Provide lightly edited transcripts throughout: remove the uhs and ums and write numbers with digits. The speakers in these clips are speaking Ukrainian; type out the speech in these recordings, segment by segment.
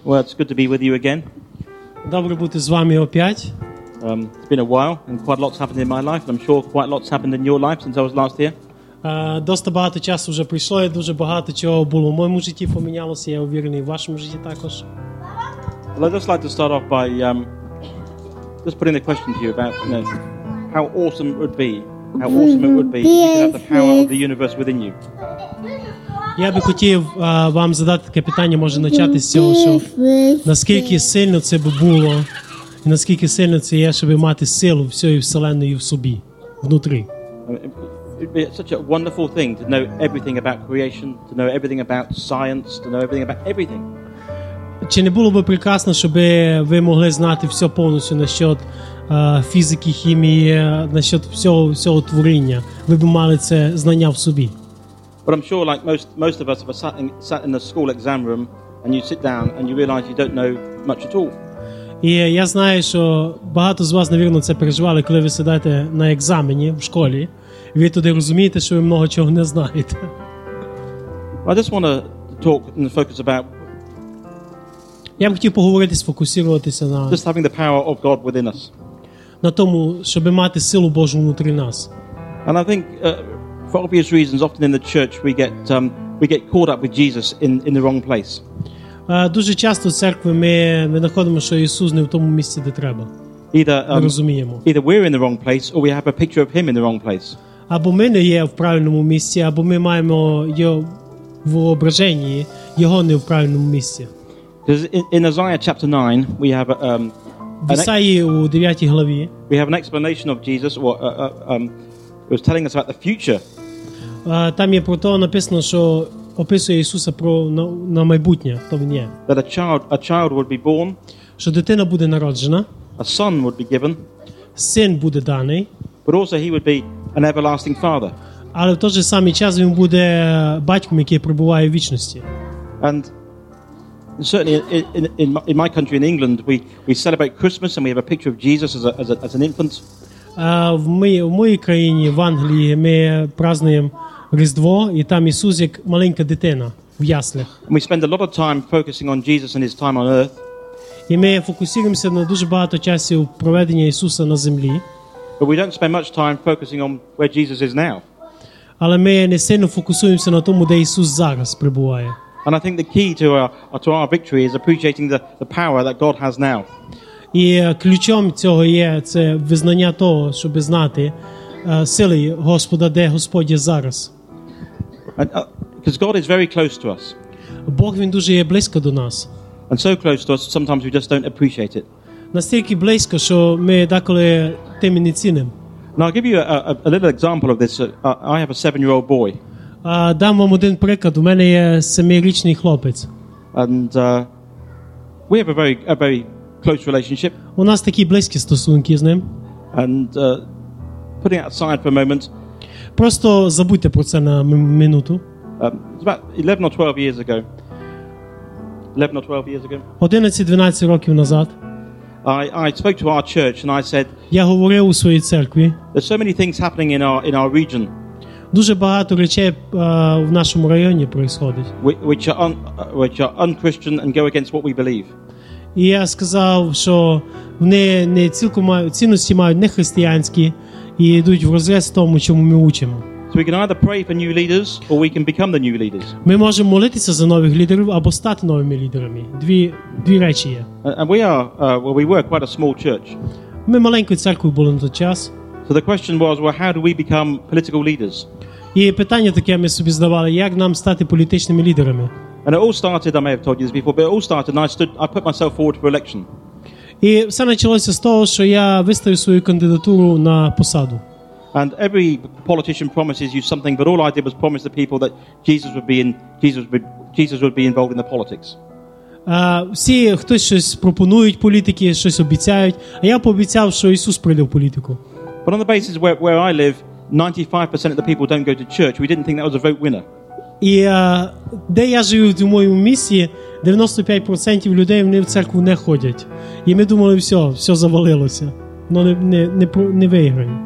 Well, it's good to be with you again. Добре бути з вами опять. It's been a while, and quite a lot's happened in my life, and I'm sure quite a lot's happened in your life since I was last here. Досить багато часу вже пройшло, і дуже багато чого було в моєму житті помінялося, я уверений, в вашому житті також. Well, I'd just like to start off by just putting a question to you about how awesome it would be if you could have the power of the universe within you. Я би хотів вам задати таке питання, може почати з цього, що наскільки сильно це би було, і наскільки сильно це є, щоб мати силу всієї вселенної в собі, внутрі. It'd be such a wonderful thing to know everything about creation, to know everything about science, to know everything about everything. Чи не було би прекрасно, щоб ви могли знати все повністю насчет фізики, хімії, насчет всього творіння? Ви б мали це знання в собі. But I'm sure, like most of us, have sat in the school exam room, and you sit down and you realise you don't know much at all. І я знаю, що багато з вас, навірно, це переживали, коли ви сидите на екзамені в школі, і ви туди розумієте, що ви много чого не знаєте. I just want to talk and focus about. Я б хотів поговорити, сфокусуватися just having the power of God within us. На тому, щоб мати силу Божу внутрі нас. And I think, for obvious reasons, often in the church we get caught up with Jesus in the wrong place. Дуже часто в церкві ми знаходимо, що Ісус не в тому місці, де треба. Either розуміємо. Either we're in the wrong place, or we have a picture of Him in the wrong place. Або ми не є в правильному місці, або ми маємо його в воображенні, його не в правильному місці. Because in Isaiah chapter 9, we have в Ісаї у 9 главі we have an explanation of Jesus, it was telling us about the future. Там є про то написано, що описує Ісуса про на майбутнє, хто він є. That a child would be born. Що дитина буде народжена. A son would be given. Син буде даний. But also he would be an everlasting father. Але в той же самий час він буде батьком, який перебуває в вічності. And certainly in my country, in England, we celebrate Christmas and we have a picture of Jesus as an infant. В моїй країні, в Англії, ми празднуємо Різдво, і там Ісус як маленька дитина в яслях. And we spend a lot of time focusing on Jesus and his time on earth. І ми фокусуємося на дуже багато часу проведення Ісуса на землі. But we don't spend much time focusing on where Jesus is now. Але ми не сильно фокусуємося на тому, де Ісус зараз перебуває. And I think the key to our victory is appreciating the power that God has now. І ключом цього є це визнання того, щоб знати сили Господа, де Господь є зараз. Because God is very close to us. Бог, він дуже є близько до нас. And so close to us, sometimes we just don't appreciate it. Настільки близько, що ми деколи тим і не цінимо. And I'll give you a little example of this. I have a 7-year-old boy. Дам вам один приклад. У мене є 7-річний хлопець. And we have a very close relationship. У нас такі близькі стосунки з ним. And putting it aside for a moment. Просто забудьте про це на минуту. It's about 11 or 12 years ago. 11-12 років назад. I spoke to our church and I said. Я говорив у своїй церкві. There's so many things happening in our region. Дуже багато речей в нашому районі происходить. Which are unchristian and go against what we believe. І я сказав, що вони не цілком цінності мають не християнські і йдуть врозріз тому, чому ми учимо. So we can either pray for new leaders or we can become the new leaders. Ми можемо молитися за нових лідерів або стати новими лідерами. Дві речі є. And we were quite a small church. Ми маленькою церквою були на той час. So the question was, well, how do we become political leaders? І питання таке ми собі задавали, як нам стати політичними лідерами. And it all started, I may have told you this before, but it all started and I put myself forward for election. І все почалося з того, що я виставив свою кандидатуру на посаду. And every politician promises you something, but all I did was promise the people that Jesus would be involved in the politics. Всі хтось щось пропонують, політики щось обіцяють, а я пообіцяв, що Ісус прийде в політику. But on the basis where I live, 95% of the people don't go to church. We didn't think that was a vote winner. І де я живу в моєму місті, 95% людей вони в церкву не ходять. І ми думали, все завалилося. Но не виграємо.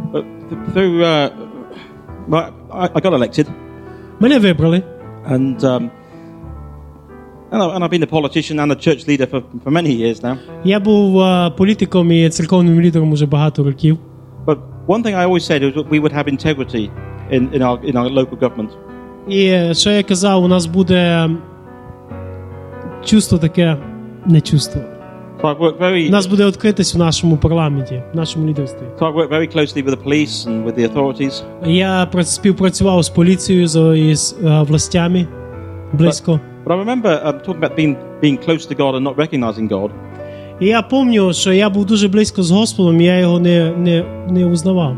I got elected. Мене вибрали. And And I've been a politician and a church leader for many years now. Я був політиком і церковним лідером уже багато років. But one thing I always said was that we would have integrity in our local government. І що я казав, у нас буде чувство таке, не чувство. So I've worked У нас буде відкритість в нашому парламенті, в нашому лідерстві. So I work very closely with the police and with the authorities. Я співпрацював з поліцією і з властями близько. But I remember talking about being close to God and not recognizing God. І я пам'ятаю, що я був дуже близько з Господом, і я його не узнавав.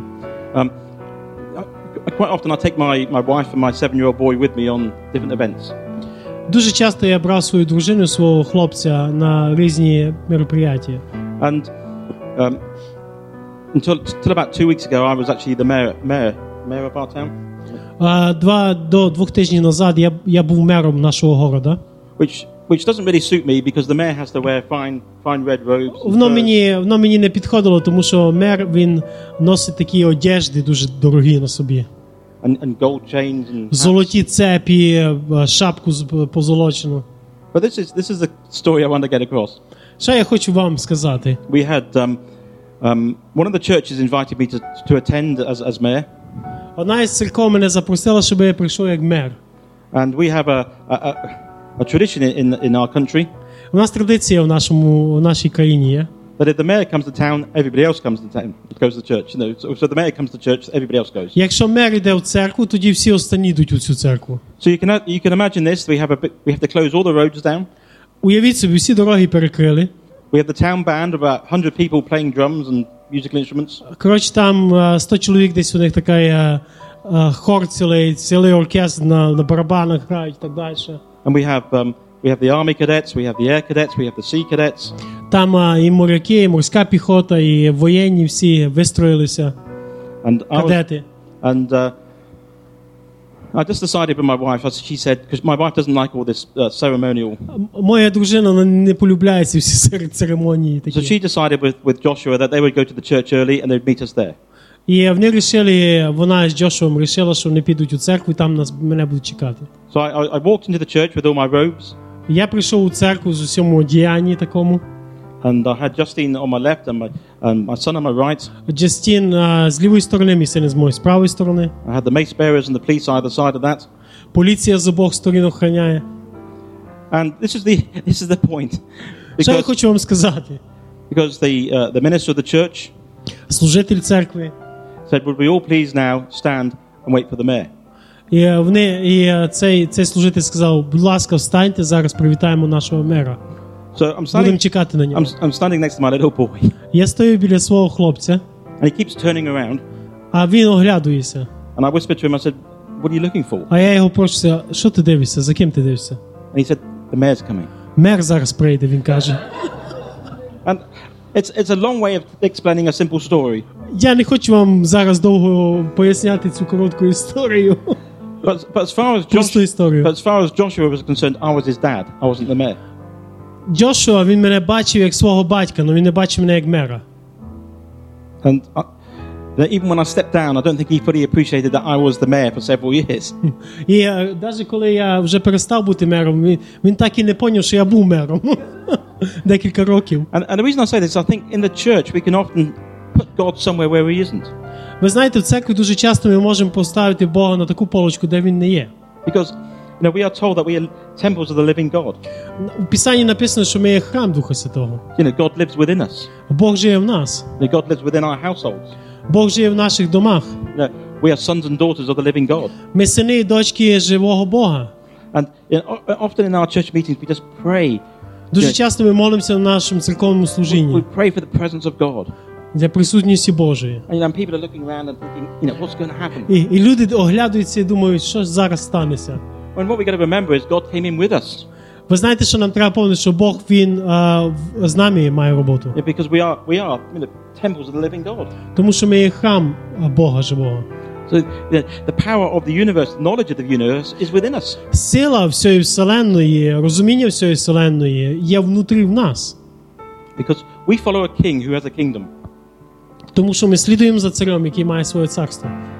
Quite often I take my wife and my 7-year-old boy with me on different events. Дуже часто я брав свою дружину, свого хлопця на різні мероприятия. And until about 2 weeks ago, I was actually the mayor of our town. До 2 тижнів назад я був мером нашого города. Which doesn't really suit me because the mayor has to wear fine red robes. Воно мені не підходило, тому що мер, він носить такі одежди дуже дорогі на собі. And gold chains and Золоті цепі, шапку позолочену. But this is the story I want to get across. Що я хочу вам сказати? We had one of the churches invited me to attend as mayor. Одна із церков мене запросила, щоб я прийшов як мер. And we have a tradition in our country. У нас традиція в нашій країні є. That if the mayor comes to town, everybody else comes to church. You know, so the mayor comes to church, everybody else goes. Якщо мер йде в церкву, тоді всі останні йдуть у цю церкву. So you can imagine this. We have to close all the roads down. Уявіть собі, всі дороги перекрили. We have the town band of about 100 people playing drums and musical instruments. Коротше, там 100 чоловік десь у них така хор цілий оркестр на барабанах грають і так далі. And we have the army cadets, we have the air cadets, we have the sea cadets. Там і моряки, і морська піхота, і воєнні всі вистроїлися. Кадети. And I just decided with my wife, she said, because my wife doesn't like all this ceremonial. Моя дружина не полюбляє ці всі церемонії такі. So she decided with Joshua that they would go to the church early and they'd meet us there. І вони рішили, вона з Джошуом рішила, що вони підуть у церкву і там мене будуть чекати. So I walked into the church with all my robes. Я прийшов у церкву з усьому одіянні такому. And I had Justine on my left and my son on my right. Джастін з лівої сторони, мій син з моєї з правої сторони. I had the mace bearers and the police either side of that. Поліція з обох сторін охороняє. And this is the point. Що я хочу вам сказати? Because the minister of the church служитель церкви said, would we all please now stand and wait for the mayor? І цей служитель сказав, будь ласка, встаньте, зараз привітаємо нашого мера. Будемо чекати на нього. I'm standing next to my little boy. Я стою біля свого хлопця. And he keeps turning around. А він оглядується. And I whispered to him, I said, what are you looking for? А я його прошу, що ти дивишся, за ким ти дивишся? And he said, the mayor's coming. Мер зараз прийде, він каже. And it's a long way of explaining a simple story. Я не хочу вам зараз довго поясняти цю коротку історію. But as far as Joshua was concerned, I was his dad. I wasn't the mayor. Джошуа, він мене бачив як свого батька, але він не бачив мене як мера. And even when I stepped down, I don't think he fully appreciated that I was the mayor for several years. І навіть коли я вже перестав бути мером, він так і не зрозумів, що я був мером. Декілька років. And the reason I say this, I think in the church we can often put God somewhere where he isn't. Ви знаєте, в церкві дуже часто ми можемо поставити Бога на таку полочку, де він не є. Because we are told that we are temples of the living God. У Писанні написано, що ми є храм Духа Святого. God lives within us. Бог живе в нас. God lives within our households. Бог живе в наших домах. We are sons and daughters of the living God. Ми сини і дочки живого Бога. And often in our church meetings we just pray. Дуже часто ми молимося на нашому церковному служінні. We pray for the presence of God. Для присутності Божої. And people are looking around and thinking, what's going to happen? І люди оглядаються і думають, що зараз станеться. And what we got to remember is God came in with us. Ви знаєте, що нам треба пам'ятати, що Бог, він з нами має роботу. Because we are temples of the living God. Тому що ми є храм Бога живого. So the power of the universe, knowledge of the universe is within us. Сила всієї вселенної, розуміння всієї вселенної є внутрі в нас. Because we follow a king who has a kingdom. Тому що ми слідуємо за царем, який має своє царство.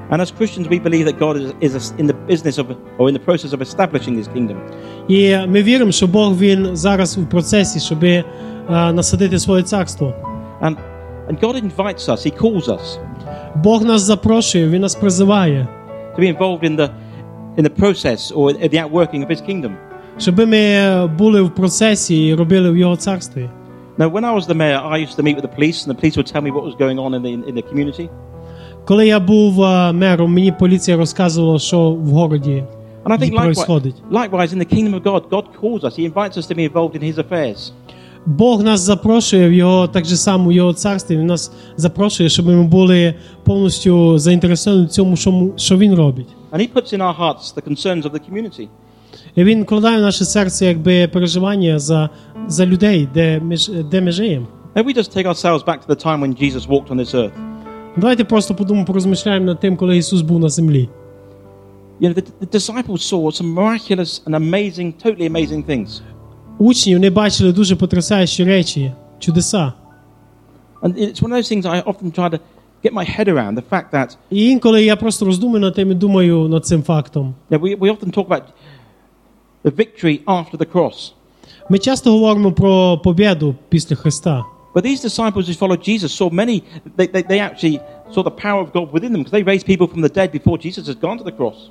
And as Christians, we believe that God is in the business of, or in the process of establishing His kingdom. І ми віримо, що Бог, Він зараз у процесі, щоб насадити своє царство. And God invites us, He calls us Бог нас запрошує, Він нас призиває, to be involved in the process or in the outworking of His kingdom. щоб ми були в процесі і робили в Його царстві. Now, when I was the mayor, I used to meet with the police, and the police would tell me what was going on in the community. Коли я був мером, мені поліція розказувала, що в городі And I think происходить. likewise in the kingdom of God, God calls us. He invites us to be involved in His affairs. Бог нас запрошує в Його, так же само в Його царстві, Він нас запрошує, щоб ми були повністю заінтересовані в цьому, що Він робить. And He puts in our hearts the concerns of the community. І Він вкладає в наше серце якби переживання за людей, де ми живемо. Now we just take ourselves back to the time when Jesus walked on this earth. Давайте просто подумаємо, порозмишляємо над тим, коли Ісус був на землі. You know, the disciples saw some miraculous and amazing, totally amazing things. Учні, вони бачили дуже потрясаючі речі, чудеса. And it's one of those things I often try to get my head around, the fact that І інколи я просто роздумую над тим і думаю над цим фактом. we often talk about the victory after the cross. Ми часто говоримо про побєду після Христа. But these disciples who followed Jesus saw many, they actually saw the power of God within them because they raised people from the dead before Jesus had gone to the cross.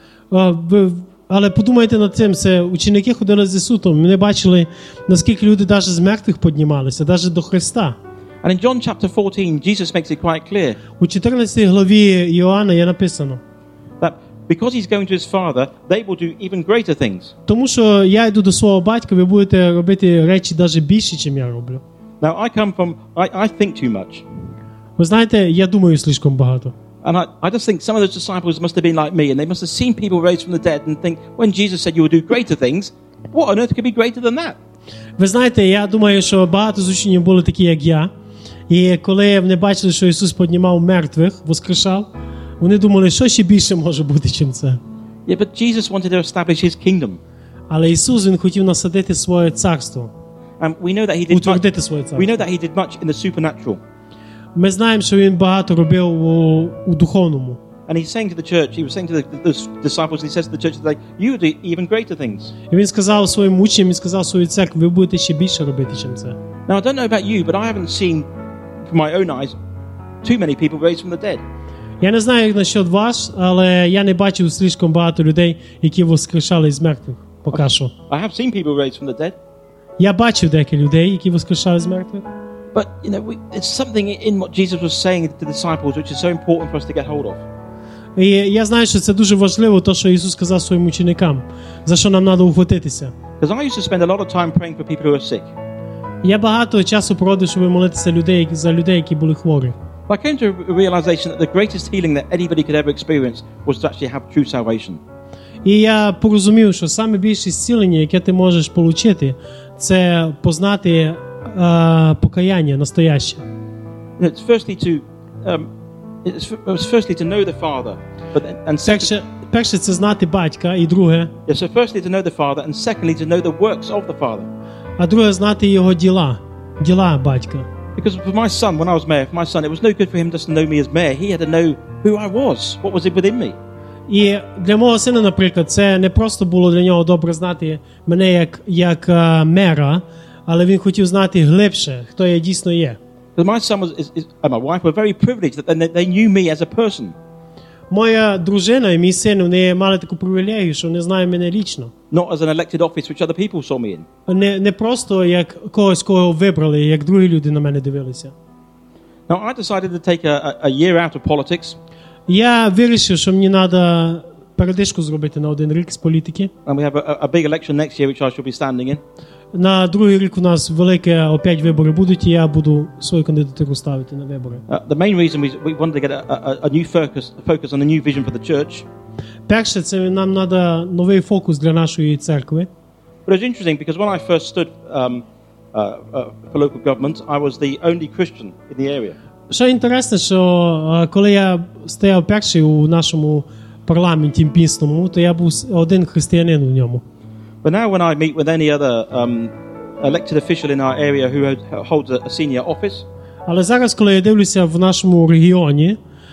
Але подумайте над цим, це ученики ходили з Ісусом, вони бачили, наскільки люди навіть з мертвих піднімалися, навіть до Христа. And in John chapter 14, Jesus makes it quite clear У 14 главі Іоанна є написано, that because he's going to his Father, they will do even greater things. тому що я йду до свого батька, ви будете робити речі навіть більші, чим я роблю. Now I think too much. Ви знаєте, я думаю слишком багато. And I just think some of those disciples must have been like me, and they must have seen people raised from the dead and think, when Jesus said you will do greater things, what on earth could be greater than that? Ви знаєте, я думаю, що багато з учнів були такі, як я. І коли вони бачили, що Ісус піднімав мертвих, воскрешав, вони думали, що ще більше може бути, чим це. Yeah, but Jesus wanted to establish His kingdom. Але Ісус, Він хотів насадити своє царство. And we know that He did Утвердити своє we царство. know that He did much in the supernatural. Ми знаємо, що Він багато робив у духовному. And He's saying to the church, He was saying to the disciples, He says to the church today, you will do even greater things. І Він сказав своїм учням, Він сказав своїй церкві, ви будете ще більше робити, чим це. Now, I don't know about you, but I haven't seen, from my own eyes, too many people raised from the dead. Я не знаю, як насчет вас, але я не бачив слишком багато людей, які воскрешали із мертвих. Поки що. I have seen people raised from the dead. Я бачив деяких людей, які воскрешали з мертвих. But, you know, it's something in what Jesus was saying to the disciples which is so important for us to get hold of. І я знаю, що це дуже важливо, те, що Ісус сказав своїм ученикам, за що нам треба ухватитися. Because I used to spend a lot of time praying for people who are sick. Я багато часу проводив, щоб молитися за людей, які були хворі. I came to a realization that the greatest healing that anybody could ever experience was to actually have true salvation. І я порозумів, що саме більше зцілення, яке ти можеш отримати, це познати покаяння настояще. It's firstly to know the Father, Перше це знати батька, і друге, so firstly to know the Father, and secondly to know the works of the Father. а друге знати його діла батька. Because for my son, when I was mayor, for my son, it was no good for him just to know me as mayor. He had to know who I was, what was it within me. І для мого сина, наприклад, це не просто було для нього добре знати мене як мера, але він хотів знати глибше, хто я дійсно є. Because my son and my wife were very privileged that they knew me as a person. Моя дружина і мій син, вони мали таку привілегію, що вони знають мене лічно. Not as an elected office which other people saw me in. Не просто як когось, кого вибрали, як другі люди на мене дивилися. Now I decided to take a year out of politics. Я вирішив, що мені треба передишку зробити на 1 рік з політики. And we have a big election next year which I shall be standing in. На другий рік у нас велике опять вибори будуть, і я буду свою кандидатуру ставити на вибори. The main reason we wanted to get a new focus on a new vision for the church. Перше, це нам треба новий фокус для нашої церкви. But it's interesting because when I first stood for local government, I was the only Christian in the area. Що інтересно, що коли я стояв перший у нашому парламенті місному, то я був один християнин у ньому. But now when I meet with any other elected official in our area who holds a senior office, але зараз, коли я дивлюся в нашому регіоні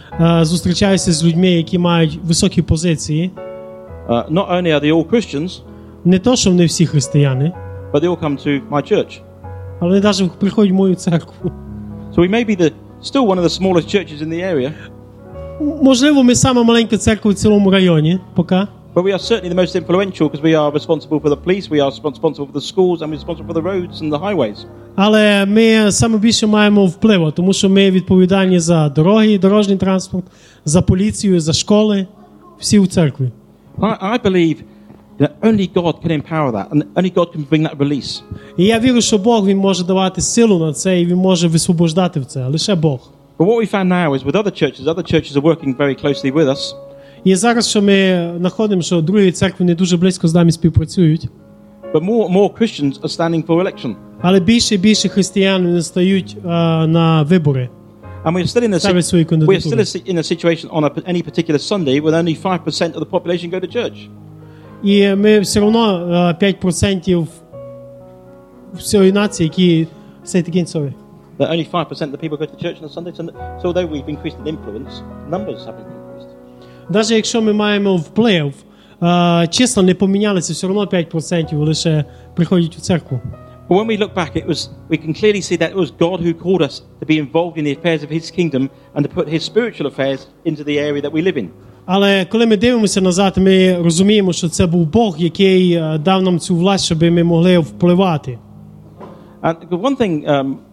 зустрічаюся з людьми, які мають високі позиції. Not only are they all Christians, Не то, що вони всі християни, but they all come to my church. але вони навіть приходять в мою церкву. So we may be still one of the smallest churches in the area, Можливо, ми сама маленька церква в цілому районі, поки. but we are certainly the most influential because we are responsible for the police, we are responsible for the schools, and we're responsible for the roads and the highways. Але ми саме більше маємо впливу, тому що ми відповідальні за дороги, дорожній транспорт, за поліцію, за школи, всі у церкві. I believe that only God can empower that, and only God can bring that release. І я вірю, що Бог, Він може давати силу на це, і Він може висвобождати в це, лише Бог. But what we found now is with other churches are working very closely with us. І зараз, що ми знаходимо, що другі церкви не дуже близько з нами співпрацюють, But more Christians are standing for election. але більше і більше християн не стають на вибори. And we're still Ставлять свої кандидатури. in a situation on any particular Sunday when only 5% of the population go to church. І ми все одно 5% всієї нації, які... Say it again, sorry. That only 5% of the people go to church on a Sunday. So although we've increased in influence, numbers haven't increased. Навіть якщо ми маємо вплив, числа не помінялися, все одно 5% лише приходять у церкву. But when we look back, we can clearly see that it was God who called us to be involved in the affairs of His kingdom and to put His spiritual affairs into the area that we live in. Але коли ми дивимося назад, ми розуміємо, що це був Бог, який дав нам цю власть, щоб ми могли впливати. And one thing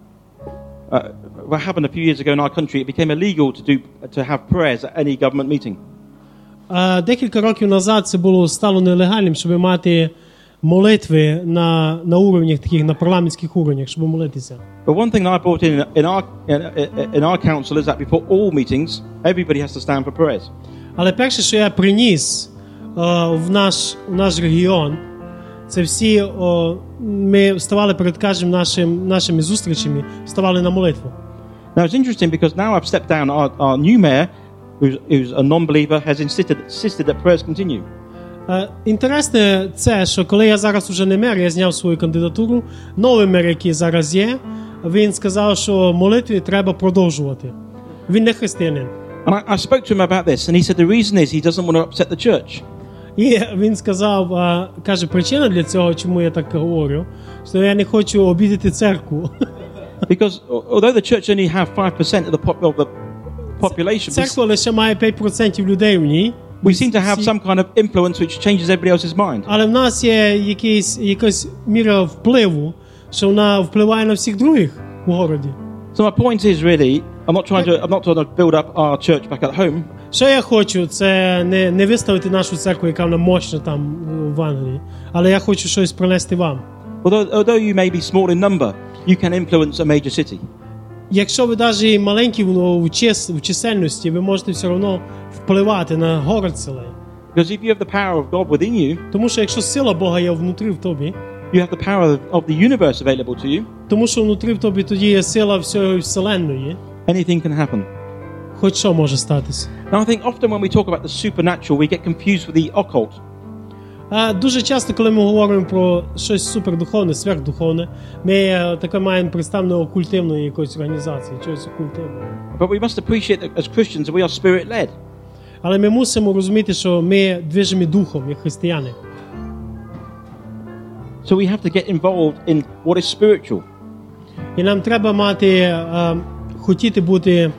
what happened a few years ago in our country, it became illegal to have prayers at any government meeting. Декілька років назад це стало нелегальним, щоб мати молитви на уровнях таких, на парламентських уровнях, щоб молитися. But one thing that I brought in our council is that before all meetings, everybody has to stand for prayers. Але перше, що я приніс в наш регіон, це всі ми вставали перед кожним нашими зустрічами, вставали на молитву. Now it's interesting because now I've stepped down. Our new mayor, who's a non-believer, has insisted that prayers continue. Інтересне це, що коли я зараз уже не мер, я зняв свою кандидатуру, новий мер, який зараз є, він сказав, що молитви треба продовжувати. Він не християнин. And I spoke to him about this, and he said the reason is he doesn't want to upset the church. І він сказав, каже, причина для цього, чому я так говорю, що я не хочу обідати церкву. Because although the church only have 5% of the population, Церква лише має 5% людей в ній. we seem to have some kind of influence which changes everybody else's mind. Але в нас є якась міра впливу, що вона впливає на всіх других у городі. So my point is really, I'm not trying to build up our church back at home. Що я хочу, це не виставити нашу церкву, яка вона мощна там в Англії, але я хочу щось принести вам. Although you may be small in number, you can influence a major city. Якщо ви навіть маленькі в чисельності, ви можете все одно впливати на город цілий. Because if you have the power of God within you, тому що якщо сила Бога є внутрі в тобі, you have the power of the universe available to you. Тому що внутрі в тобі тоді є сила всієї вселенної. Anything can happen. Хоч що може статись. Now I think often when we talk about the supernatural, we get confused with the occult. Дуже часто, коли ми говоримо про щось супердуховне, сверхдуховне, ми таке маємо представлення окультивної якоїсь організації, чогось окультивного. But we must appreciate that as Christians we are spirit-led. Але ми мусимо розуміти, що ми движимі духом, як християни. So we have to get involved in what is spiritual. І нам треба хотіти бути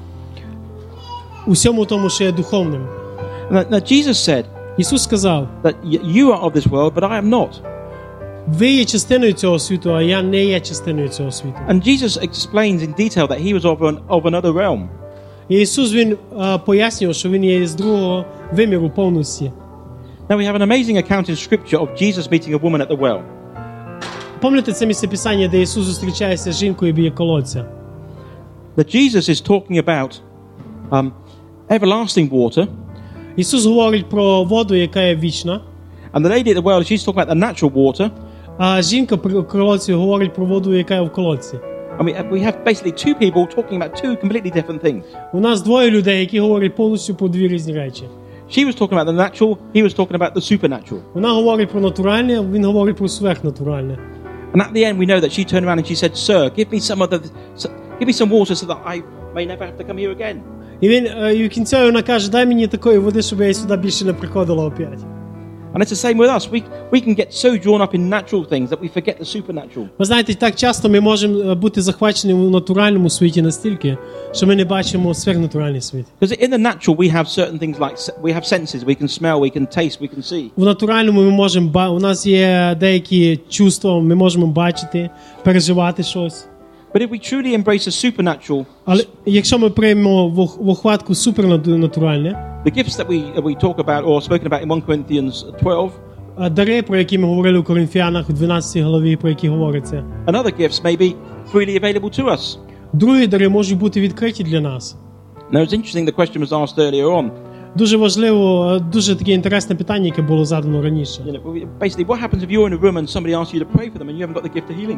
у всьому тому, що є духовним. Now Jesus said, Ісус сказав, that you are of this world, but I am not. Ви є частиною цього світу, а я не є частиною цього світу. And Jesus explains in detail that he was of another realm. І Ісус, він пояснював, що він є з другого виміру повності. Now we have an amazing account in scripture of Jesus meeting a woman at the well. Пам'ятаєте це місцеписання, де Ісус зустрічається з жінкою біля колодця? That Jesus is talking about everlasting water. Ісус говорить про воду, яка є вічна. And the lady at the well, she's talking about the natural water. А жінка при колодці говорить про воду, яка є в колодці. And we have basically two people talking about two completely different things. У нас двоє людей, які говорять повністю про дві різні речі. She was talking about the natural, he was talking about the supernatural. Вона говорить про натуральне, він говорить про сверхнатуральне. And at the end we know that she turned around and she said, "Sir, give me some water so that I may never have to come here again." І в кінцеві вона каже, дай мені такої води, щоб я сюди більше не приходила опять. And it's the same with us. We can get so drawn up in natural things that we forget the supernatural. Ви знаєте, так часто ми можемо бути захвачені в натуральному світі настільки, що ми не бачимо сверхнатуральний світ. Because in the natural we have certain things like we have senses, we can smell, we can taste, we can see. В натуральному ми можемо, у нас є деякі чувства, ми можемо бачити, переживати щось. But if we truly embrace the supernatural, Але якщо ми приймемо в охватку супернатуральне, the gifts that we talk about or spoken about in 1 Corinthians 12, дари, про які ми говорили у Коринфянах у 12 главі, про які говориться, and other gifts may be freely available to us. другі дари можуть бути відкриті для нас. Now it's interesting the question was asked earlier on. Дуже важливо, дуже таке інтересне питання, яке було задано раніше. You know, basically what happens if you're in a room and somebody asks you to pray for them and you haven't got the gift of healing?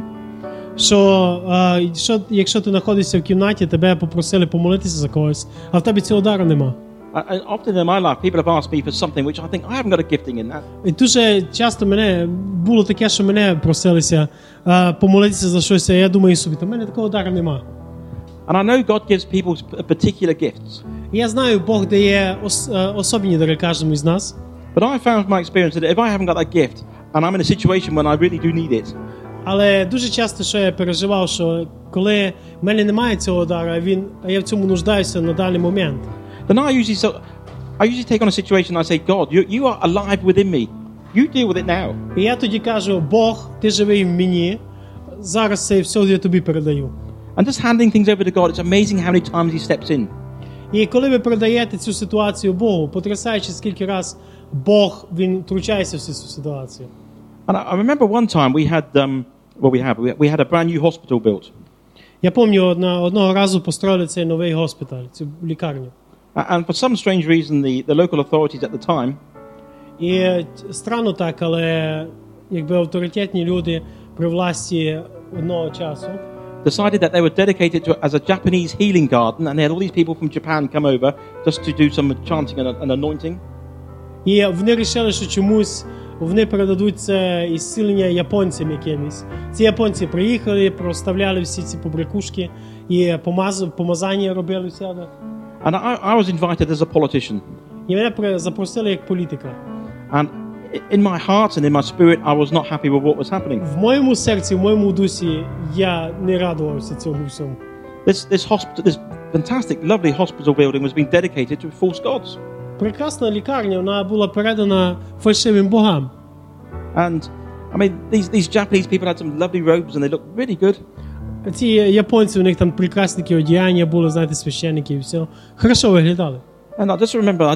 Що якщо ти знаходишся в кімнаті, тебе попросили помолитися за когось, а в тебе цього дару нема. And often in my life people have asked me for something which I think I haven't got a gifting in that. І дуже часто було таке, що мене просилися помолитися за щось, а я думаю собі, та в мене такого дару нема. And I know God gives people particular gifts. І я знаю, Бог дає особливі дари кожному із нас. But I found from my experience that if I haven't got that gift and I'm in a situation when I really do need it, Але дуже часто, що я переживав, що коли в мене немає цього дару, а я в цьому нуждаюся на даний момент, then I usually take on a situation and I say, God, you are alive within me. You deal with it now. і я тоді кажу, Бог, ти живий в мені, зараз це все я тобі передаю. And just handing things over to God, it's amazing how many times He steps in. І коли ви передаєте цю ситуацію Богу, потрясаючи скільки раз Бог, він втручається в цю ситуацію. And I remember one time we had a brand new hospital built. Я пам'ятаю, одного разу построїли цей новий госпіталь, цю лікарню. And for some strange reason, the local authorities at the time І странно так, але якби авторитетні люди при власті одного часу decided that they would dedicate it as a Japanese healing garden, and they had all these people from Japan come over just to do some chanting and anointing. І вони вирішили, що чомусь вони передадуть це ісцілення японцям якимось. Ці японці приїхали, проставляли всі ці побрякушки і помазання робили все. And I was invited as a politician. І мене запросили як політика. And in my heart and in my spirit, I was not happy with what was happening. В моєму серці, в моєму дусі я не радувався цьому всьому. This fantastic, lovely hospital building was being dedicated to false gods. Прекрасна лікарня, вона була передана фальшивим богам. And I mean, these Japanese people had some lovely robes and they looked really good. Ці японці, у них там прекрасні такі одіяння були, знаєте, священники і все. Хорошо виглядали. And I just remember,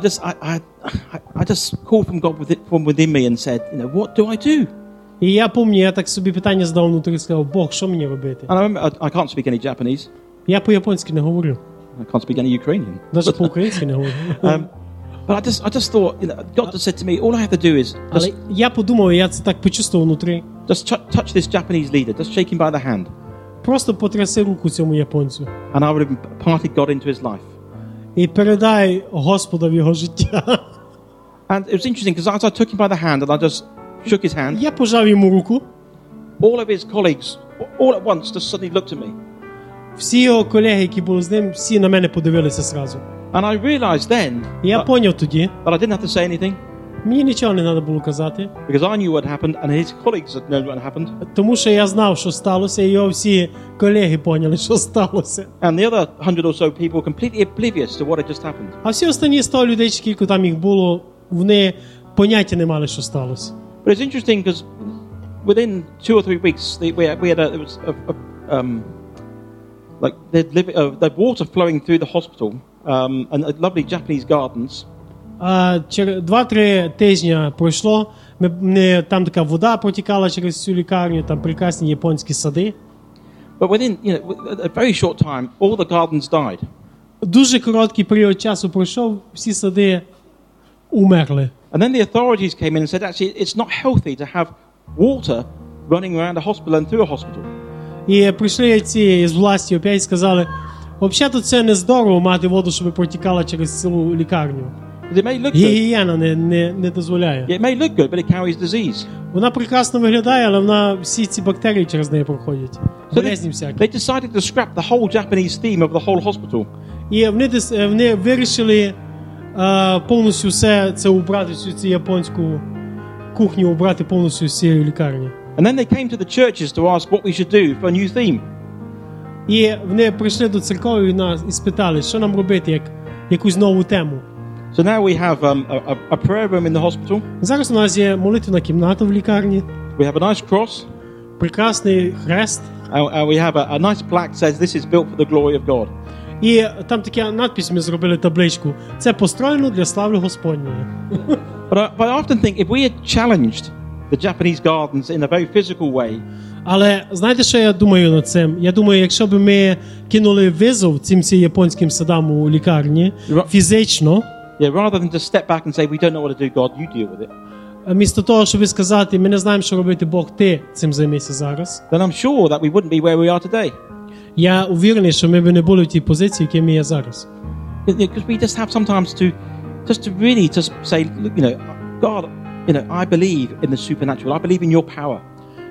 I just called from God from within me and said, you know, what do I do? І я пам'ятаю, я так собі питання задав внутрі і сказав, Бог, що мені робити? And I remember, I can't speak any Japanese. Я по-японськи не говорю. I can't speak any Ukrainian. Навіть по-українськи не говорю. But I just thought, you know, God just said to me, all I have to do is Але я подумав, я це так почувствував внутрі. just touch this Japanese leader, just shake him by the hand. Просто потряси руку цьому японцю. And I would have imparted God into his life. І передай Господа в його життя. And it was interesting because as I took him by the hand and I just shook his hand, Я пожав йому руку. all of his colleagues, all at once, just suddenly looked at me. Всі його колеги, які були з ним, всі на мене подивилися зразу. And I realized then І я поняв тоді, that I didn't have to say anything мені нічого не треба було казати, because I knew what happened and his colleagues had known what happened. тому що я знав, що сталося, і його всі колеги поняли, що сталося. And the other 100 or so people were completely oblivious to what had just happened. А всі останні 100 людей, скільки там їх було, вони поняття не мали, що сталося. But it's interesting because within 2 or 3 weeks, we had the water flowing through the hospital and lovely Japanese gardens. 2-3 тижні пройшло, там така вода протікала через цю лікарню, там прекрасні японські сади. But within a very short time, all the gardens died. Дуже короткий період часу пройшов, всі сади умерли. And then the authorities came in and said, actually, it's not healthy to have water running around a hospital and through a hospital. І прийшли ці з власті опять і сказали, взагалі це не здорово мати воду, щоб протікала через цілу лікарню. It may look good. Гігієна не дозволяє. It may look good, but it carries disease. Вона прекрасно виглядає, але всі ці бактерії через неї проходять. So Болезні всякі. they decided to scrap the whole Japanese theme of the whole hospital. І вони вирішили повністю все це убрати, всю цю японську кухню убрати повністю з цієї лікарні. And then they came to the churches to ask what we should do for a new theme. І вони прийшли до церкви і спитали, що нам робити, як якусь нову тему. So now we have a prayer room in the hospital. Зараз у нас є молитвена кімната в лікарні. We have a nice cross. Прекрасний хрест. And we have a nice plaque that says this is built for the glory of God. І там така надпись, ми зробили табличку. Це построєно для слави Господньої. But I often think if we had challenged the Japanese gardens in a very physical way. Але знаєте, що я думаю над цим? Я думаю, якщо б ми кинули визов цим японським садам у лікарні фізично, rather than just step back and say we don't know what to do, God, you deal with it. Вмісто того, щоб сказати, ми не знаємо, що робити, Бог, ти цим займися зараз. Then I'm sure that we wouldn't be where we are today. Я уверений, що ми б не були в тій позиції, в якій ми є зараз. Because we just have sometimes to really just say, look, God, I believe in the supernatural. I believe in your power.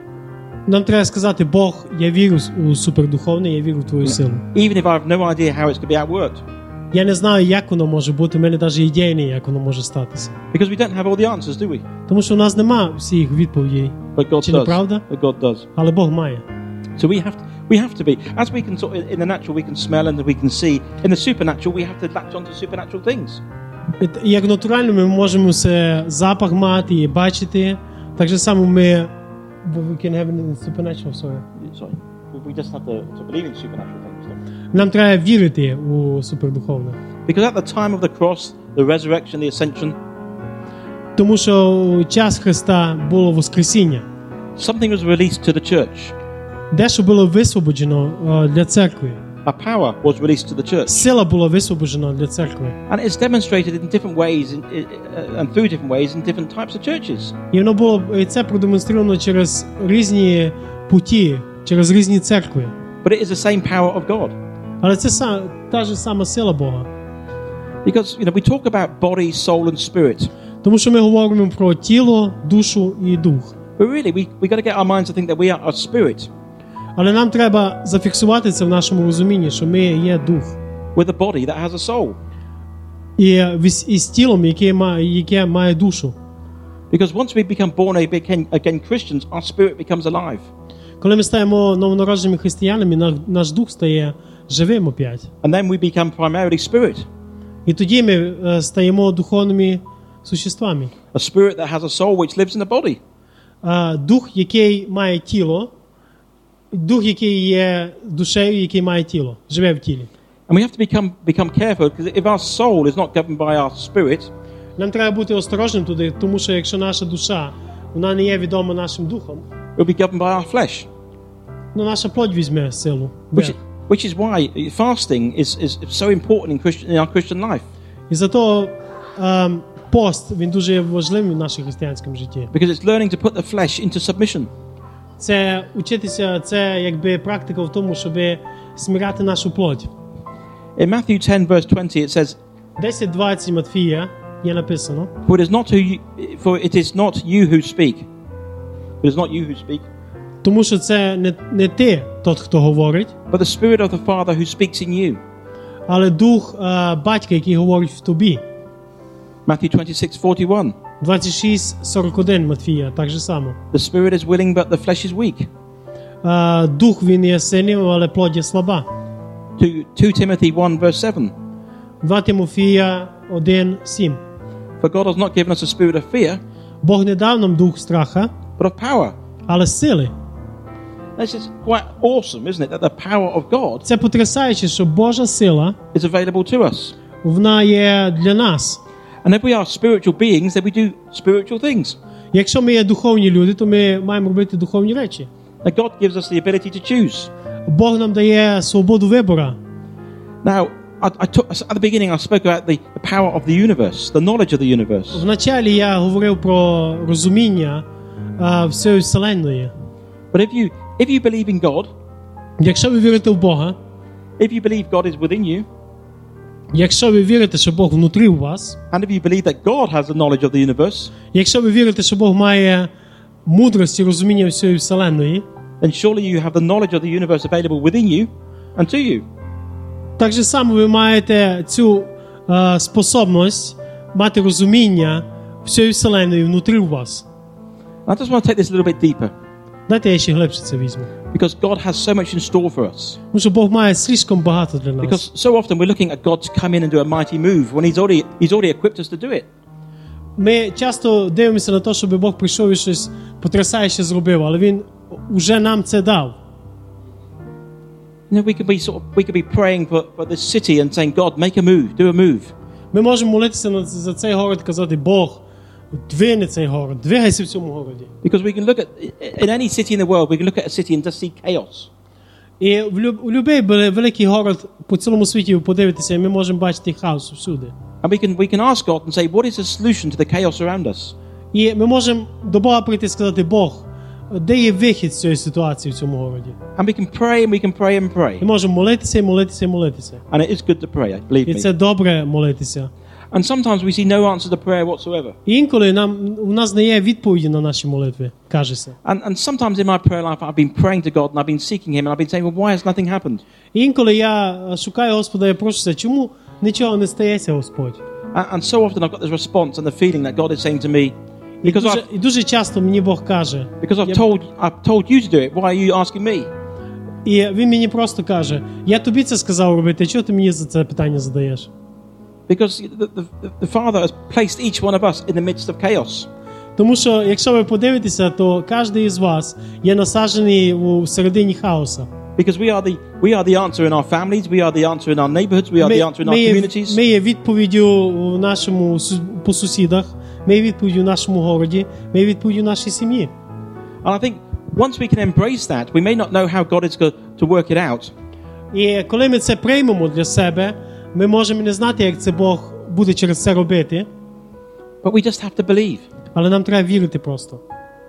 Нам треба сказати, Бог, я вірю у супердуховне, я вірю в твою силу. Even if I have no idea how it's going to be outworked. Я не знаю, як воно може бути, в мене навіть ідеї не, як воно може статися. Because we don't have all the answers, do we? Тому що у нас нема всіх відповідей. But God Чи не правда? But God does. Але Бог має. So we have to be, as we can sort of, in the natural we can smell and we can see, in the supernatural we have to latch onto supernatural things. Як натурально ми можемо все запах мати і бачити, так же само ми we can have it in supernatural, sorry. We just have to believe in supernatural things. Нам треба вірити у супердуховне. Because at the time of the cross, the resurrection, the ascension, тому що у час Христа було воскресіння. Something was released to the church. Дещо було висвободжено для церкви. A power was released to the church. Сила була висвободжена для церкви. And it's demonstrated in different ways and through different ways in different types of churches. І воно було це продемонстровано через різні путі, через різні церкви. But it is the same power of God. Але це та ж сама сила Бога. Because we talk about body, soul and spirit. Тому що ми говоримо про тіло, душу і дух. But really we got to get our minds to think that we are a spirit. Але нам треба зафіксувати це в нашому розумінні, що ми є дух. With a body that has a soul. І з тілом, яке має душу. Because once we become born again Christians, our spirit becomes alive. Коли ми стаємо новонародженими християнами, наш дух стає живим опять. And then we become primarily spirit. І тоді ми стаємо духовними существами. A spirit that has a soul which lives in the body. Дух, який має тіло, дух, який є душею, який має тіло, живе в тілі. And we have to become careful because if our soul is not governed by our spirit, нам треба бути осторожним туди, тому що якщо наша душа, вона не є відома нашим духом, it will be governed by our flesh. Наша плоть візьме силу. Which is why fasting is so important in our Christian life. І зато пост, він дуже важливий в нашому християнському житті. Because it's learning to put the flesh into submission. Це учитися, це якби практика в тому, щоб смиряти нашу плоть. In Matthew 10 verse 20 it says 10:20 Матфія є написано. For it is not you who speak. It is not you who speak. Тому що це не ти, тот, хто говорить, but the spirit of the Father who speaks in you. Але дух батька, який говорить в тобі. Matthew 26:41. 26:41 Матфія, так же само. The spirit is willing but the flesh is weak. Дух він є сильним, але плоть є слаба. 2 Timothy 1 verse 7. 2 Тимофія 1:7. For God has not given us a spirit of fear. Бог не дав нам дух страха, but of power. Але сили. This is quite awesome, isn't it? That the power of God Це потрясаюче, що Божа сила is available to us. Вона є для нас. And if we are spiritual beings, then we do spiritual things. Якщо ми є духовні люди, то ми маємо робити духовні речі. That God gives us the ability to choose. Бог нам дає свободу вибору. Now, at the beginning I spoke about the power of the universe, the knowledge of the universe. Вначалі я говорив про розуміння всієї вселенної. But if you believe in God, якщо ви вірите в Бога, if you believe God is within you, якщо ви вірите, що Бог внутрі у вас, and if you believe that God has the knowledge of the universe, якщо ви вірите, що Бог має мудрість і розуміння всієї вселенної, then surely you have the knowledge of the universe available within you and to you. Так же само ви маєте цю способність мати розуміння всієї вселеної внутрі у вас. I just want to take this a little bit deeper. Дайте я ще глибше це візьму. Because God has so much in store for us. Тому що Бог має слишком багато для нас. Because so often we're looking at God to come in and do a mighty move when He's already equipped us to do it. Ми часто дивимося на те, щоб Бог прийшов і щось потрясаюче зробив, але Він уже нам це дав. You know, we could be praying for this city and saying, God, make a move, do a move. Ми можемо молитися за цей город, казати, Бог, двигни цей город, двигайся в цьому городі. Because we can look at, in any city in the world, we can look at a city and just see chaos. І в будь-який великий город по цілому світі ви подивитеся, і ми можемо бачити хаос всюди. And we can ask God and say, what is the solution to the chaos around us? І ми можемо до Бога прийти і сказати, Бог, де є вихід з цієї ситуації в цьому городі? And we can pray and we can pray and pray. Ми можемо молитися і молитися і молитися. And it is good to pray, believe І me. це добре молитися. And sometimes we see no answer to prayer whatsoever. І інколи у нас не є відповіді на наші молитви, кажеться. And sometimes in my prayer life I've been praying to God and I've been seeking Him and I've been saying, well, why has nothing happened? І інколи я шукаю Господа, я прошуся, чому нічого не стається, Господь? And so often I've got this response and the feeling that God is saying to me, І дуже часто мені Бог каже, because I've told you to do it, why are you asking me? І Він мені просто каже, я тобі це сказав робити, чого ти мені за це питання задаєш? Because the Father has placed each one of us in the midst of chaos. Тому що, якщо ви подивитеся, то кожен із вас є насаджений у середині хаоса. Because we are the answer in our families, we are the answer in our neighborhoods, we are the answer in our communities. Ми є відповіддю у нашому по сусідах, ми є відповіддю в нашому городі, ми є відповіддю в нашій сім'ї. And I think once we can embrace that, we may not know how God is going to work it out. І коли ми це приймемо для себе, ми можемо не знати, як це Бог буде через це робити. But we just have to believe. Але нам треба вірити просто.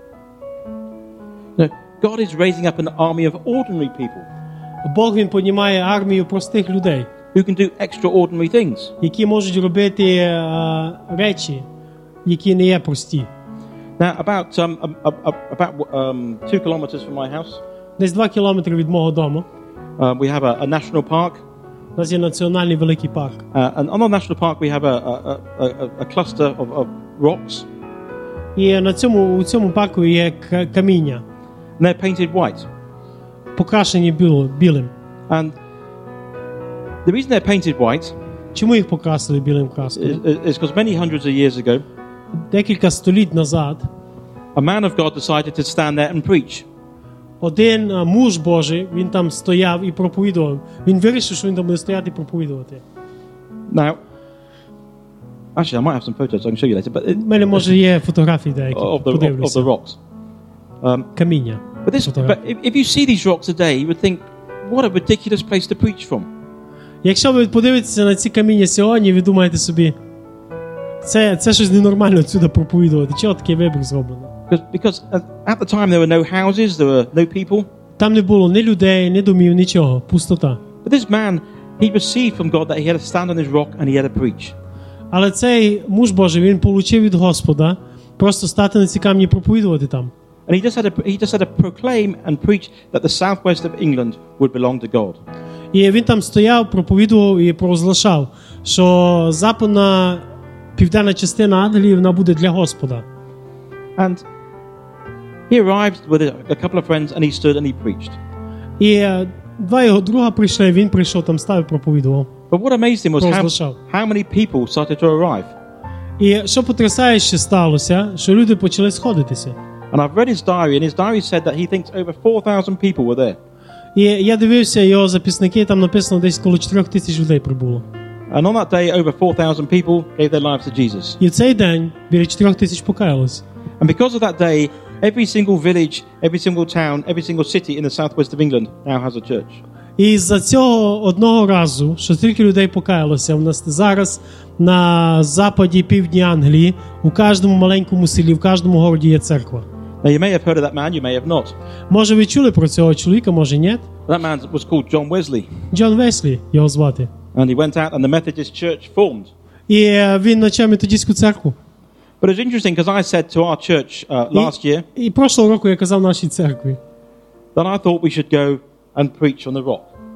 No, God is raising up an army of ordinary people Бог, Він піднімає армію простих людей, who can do extraordinary things. які можуть робити речі, які не є прості. Now, about 2 kilometers from my house, Десь 2 кілометри від мого дому we have a national park. у нас є національний великий парк. And on the national park, we have a cluster of rocks. І у цьому парку є каміння, And they're painted white. покрашені білим. And the reason they're painted white Чому їх покрасили білим краскою? is because many hundreds of years ago, Декілька століть назад a man of God decided to stand there and preach. один муж Божий, він там стояв і проповідував. Він вирішив, що він там буде стояти і проповідувати. Now, actually, I might have some photos I can show you later, but У мене, може, є фотографії деякі, of the подивлюся. rocks. Каміння. But if you see these rocks today, you would think, what a ridiculous place to preach from. Якщо ви подивитеся на ці каміння сьогодні, ви думаєте собі, це щось ненормально отсюди проповідувати. Чого такий вибір зроблено? Because at the time there were no houses, there were no people. Там не було ні людей, ні домів, нічого. Пустота. But this man, he received from God that he had to stand on his rock and he had to preach. Але цей муж Божий, він получив від Господа просто стати на ці камні і проповідувати там. And he just had to proclaim and preach that the southwest of England would belong to God. І він там стояв, проповідував і провозглашав, що западна південна частина Англії, вона буде для Господа. And he arrived with a couple of friends and he stood and he preached. І два його друга прийшли, він прийшов, там став і проповідував. But what amazed him was Провозглашав. how many people started to arrive. І що потрясающе сталося, що люди почали сходитися. And I've read his diary, and his diary said that he thinks over 4,000 people were there. І я дивився його записники, там написано десь коло 4,000 людей прибуло. And on that day, over 4,000 people gave their lives to Jesus. І в цей день біля 4,000 покаялось. And because of that day, every single village, every single town, every single city in the southwest of England now has a church. І з-за цього одного разу, що стільки людей покаялося, у нас зараз на западі півдні Англії, у кожному маленькому селі, в кожному городі є церква. Now you may have heard of that man, you may have not. Може ви чули про цього чоловіка, може ні? That man was called John Wesley. Джон Веслі його звати. And he went out and the Methodist Church formed. І він почав методистську церкву. But it's interesting because I said to our church last year І прошлого року я казав нашій церкві, that I thought we should go and preach on the rock.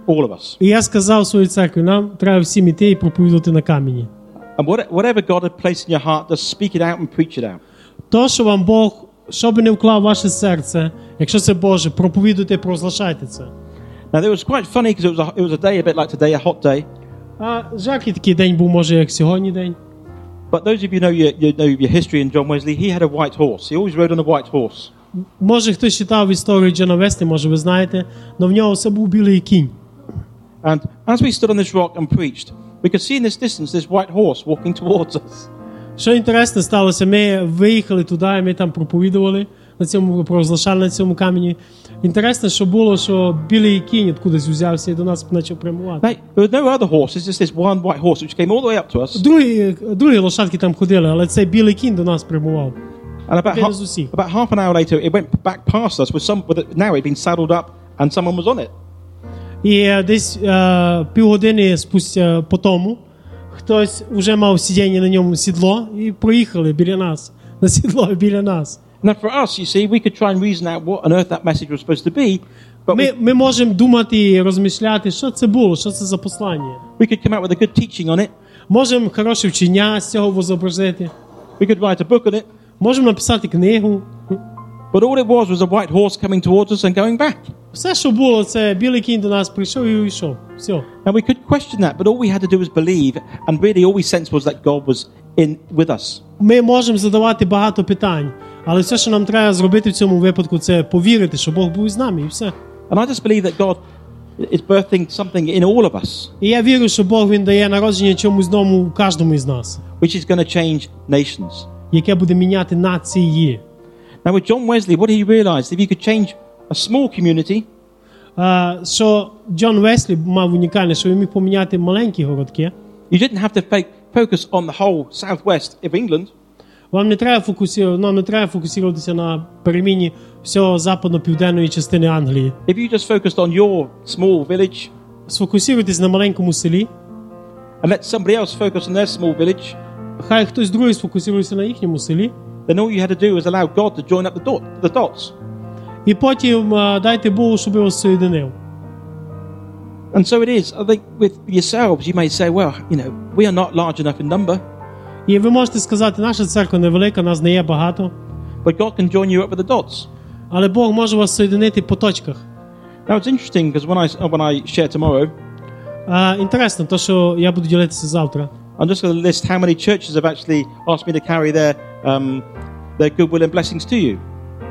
all of us. І я сказав своїй церкві, нам треба всім іти і проповідувати на камені. And whatever God had placed in your heart, just speak it out and preach it out. То, що вам Бог, що би не вклав в ваше серце, якщо це Боже, проповідуйте, провозглашайте це. Now, it was quite funny because it was a day a bit like today, a hot day. А жаркий такий день був, може, як сьогодні день. But those of you know your history in John Wesley, he had a white horse. He always rode on a white horse. Може, хтось читав історію Джона Веслі, може, ви знаєте, але в нього все був білий кінь. And as we stood on this rock and preached, we could see in this distance this white horse walking towards us. Що інтересно сталося, ми виїхали туди, і ми там проповідували, провозглашали на цьому камені. Інтересно, що було, що білий кінь откудись взявся і до нас почав прямувати. Mate, there were no other horses, just this one white horse which came all the way up to us. Другі лошадки там ходили, але цей білий кінь до нас прямував. And about half an hour later, it went back past us now it had been saddled up and someone was on it. І десь півгодини спустя по тому хтось вже мав сидіння на ньому сідло і проїхали біля нас, на сідло біля нас. Now for us, you see, we could try and reason out what on earth that message was supposed to be, but ми можемо думати і розмишляти, що це було, що це за послання. we could come out with a good teaching on it. Можемо хороше вчення з цього зобразити. We could write a book on it. Можемо написати книгу. But all it was a white horse coming towards us and going back. Все, що було, це білий кінь до нас прийшов і уйшов. Все. Now we could question that, but all we had to do was believe, and really all we sensed was that God was with us. Ми можемо задавати багато питань, але все, що нам треба зробити в цьому випадку, це повірити, що Бог був з нами, і все. And I just believe that God is birthing something in all of us, І я вірю, що Бог, Він дає народження чомусь новому кожному із нас, which is going to change nations. яке буде міняти нації. Now with John Wesley, what he realized, if you could change a small community, Що Джон Веслі мав унікальне, що він міг поміняти маленькі городки. you didn't have to focus on the whole southwest of England. Нам не треба фокусуватися на переміні всього западно-південної частини Англії. If you just focused on your small village Сфокусуйтесь на маленькому селі. and let somebody else focus on their small village, Хай хтось другий сфокусується на їхньому селі. then all you had to do was allow God to join up the dots. І потім дайте Богу, щоб його соєдинив. And so it is. I think with yourselves, you may say, well, we are not large enough in number, І ви можете сказати, наша церква невелика, нас не є багато, but God can join you up with the dots. але Бог може вас соєдинити по точках. Now it's interesting because when I share tomorrow, Інтересно, то, що я буду ділитися завтра. I'm just going to list how many churches have actually asked me to carry their goodwill and blessings to you.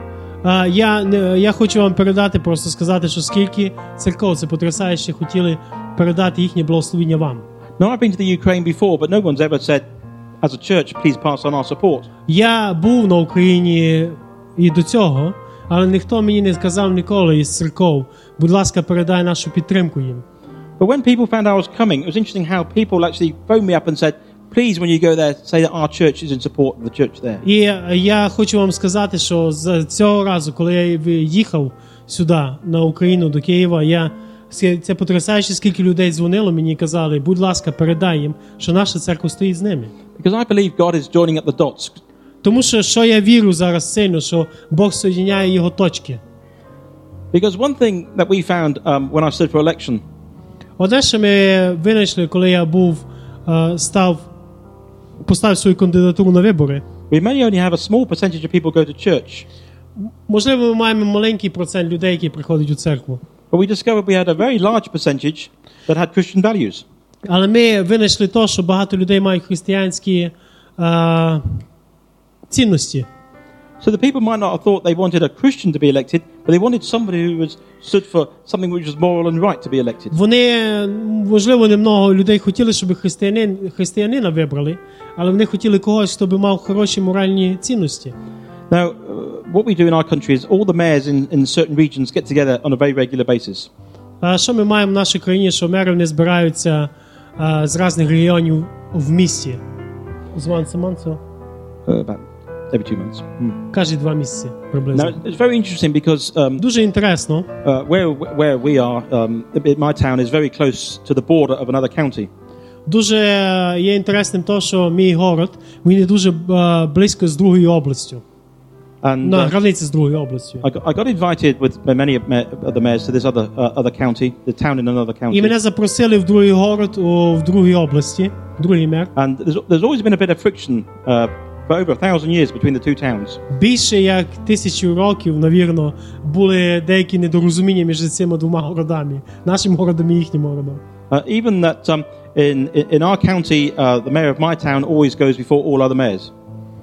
Я хочу вам передати, просто сказати, що скільки церков, це потрясающе, хотіли передати їхнє благословення вам. Now I've been to the Ukraine before, but no one's ever said, as a church, please pass on our support. Я був на Україні і до цього, але ніхто мені не сказав ніколи із церков, будь ласка, передай нашу підтримку їм. But when people found I was coming, it was interesting how people actually phoned me up and said, please, when you go there, say that our church is in support of the church there. І я хочу вам сказати, що з цього разу, коли я їхав сюди, на Україну, до Києва, це потрясаюче, скільки людей дзвонило мені і казали, будь ласка, передай їм, що наша церква стоїть з ними. Because I believe God is joining up the dots. Тому що я вірю зараз сильно, що Бог соєдиняє його точки. Because one thing that we found when I stood for election, Одне, що ми винайшли, коли я поставив свою кандидатуру на вибори. we may only have a small percentage of people go to church, Можливо, ми маємо маленький процент людей, які приходять у церкву. but we discovered we had a very large percentage that had Christian values. Але ми винайшли те, що багато людей мають християнські цінності. So the people might not have thought they wanted a Christian to be elected, but they wanted somebody who stood for something which was moral and right to be elected. Вони, можливо, немного людей хотіли, щоб християнина вибрали, але вони хотіли когось, хто би мав хороші моральні цінності. Now, what we do in our country is all the mayors in certain regions get together on a very regular basis. Що ми маємо в нашій країні, що мери не збираються з різних регіонів в місті? Once a month? About every 2 months. Кожні 2 місяці приблизно. Now, it's very interesting because Дуже інтересно. where we are, my town is very close to the border of another county. Дуже є інтересним то, що мій город, він є дуже близько з другою областю. And на границі з другою областю. I got invited with many of the mayors to this other county, the town in another І county. мене запросили в другий город, в другій області, другий мер. And there's always been a bit of friction for over 1,000 years between the two towns. Більше як 1000 років, навірно, були деякі недорозуміння між цими двома городами, нашим городом і їхнім городом. Even that in our county, the mayor of my town always goes before all other mayors.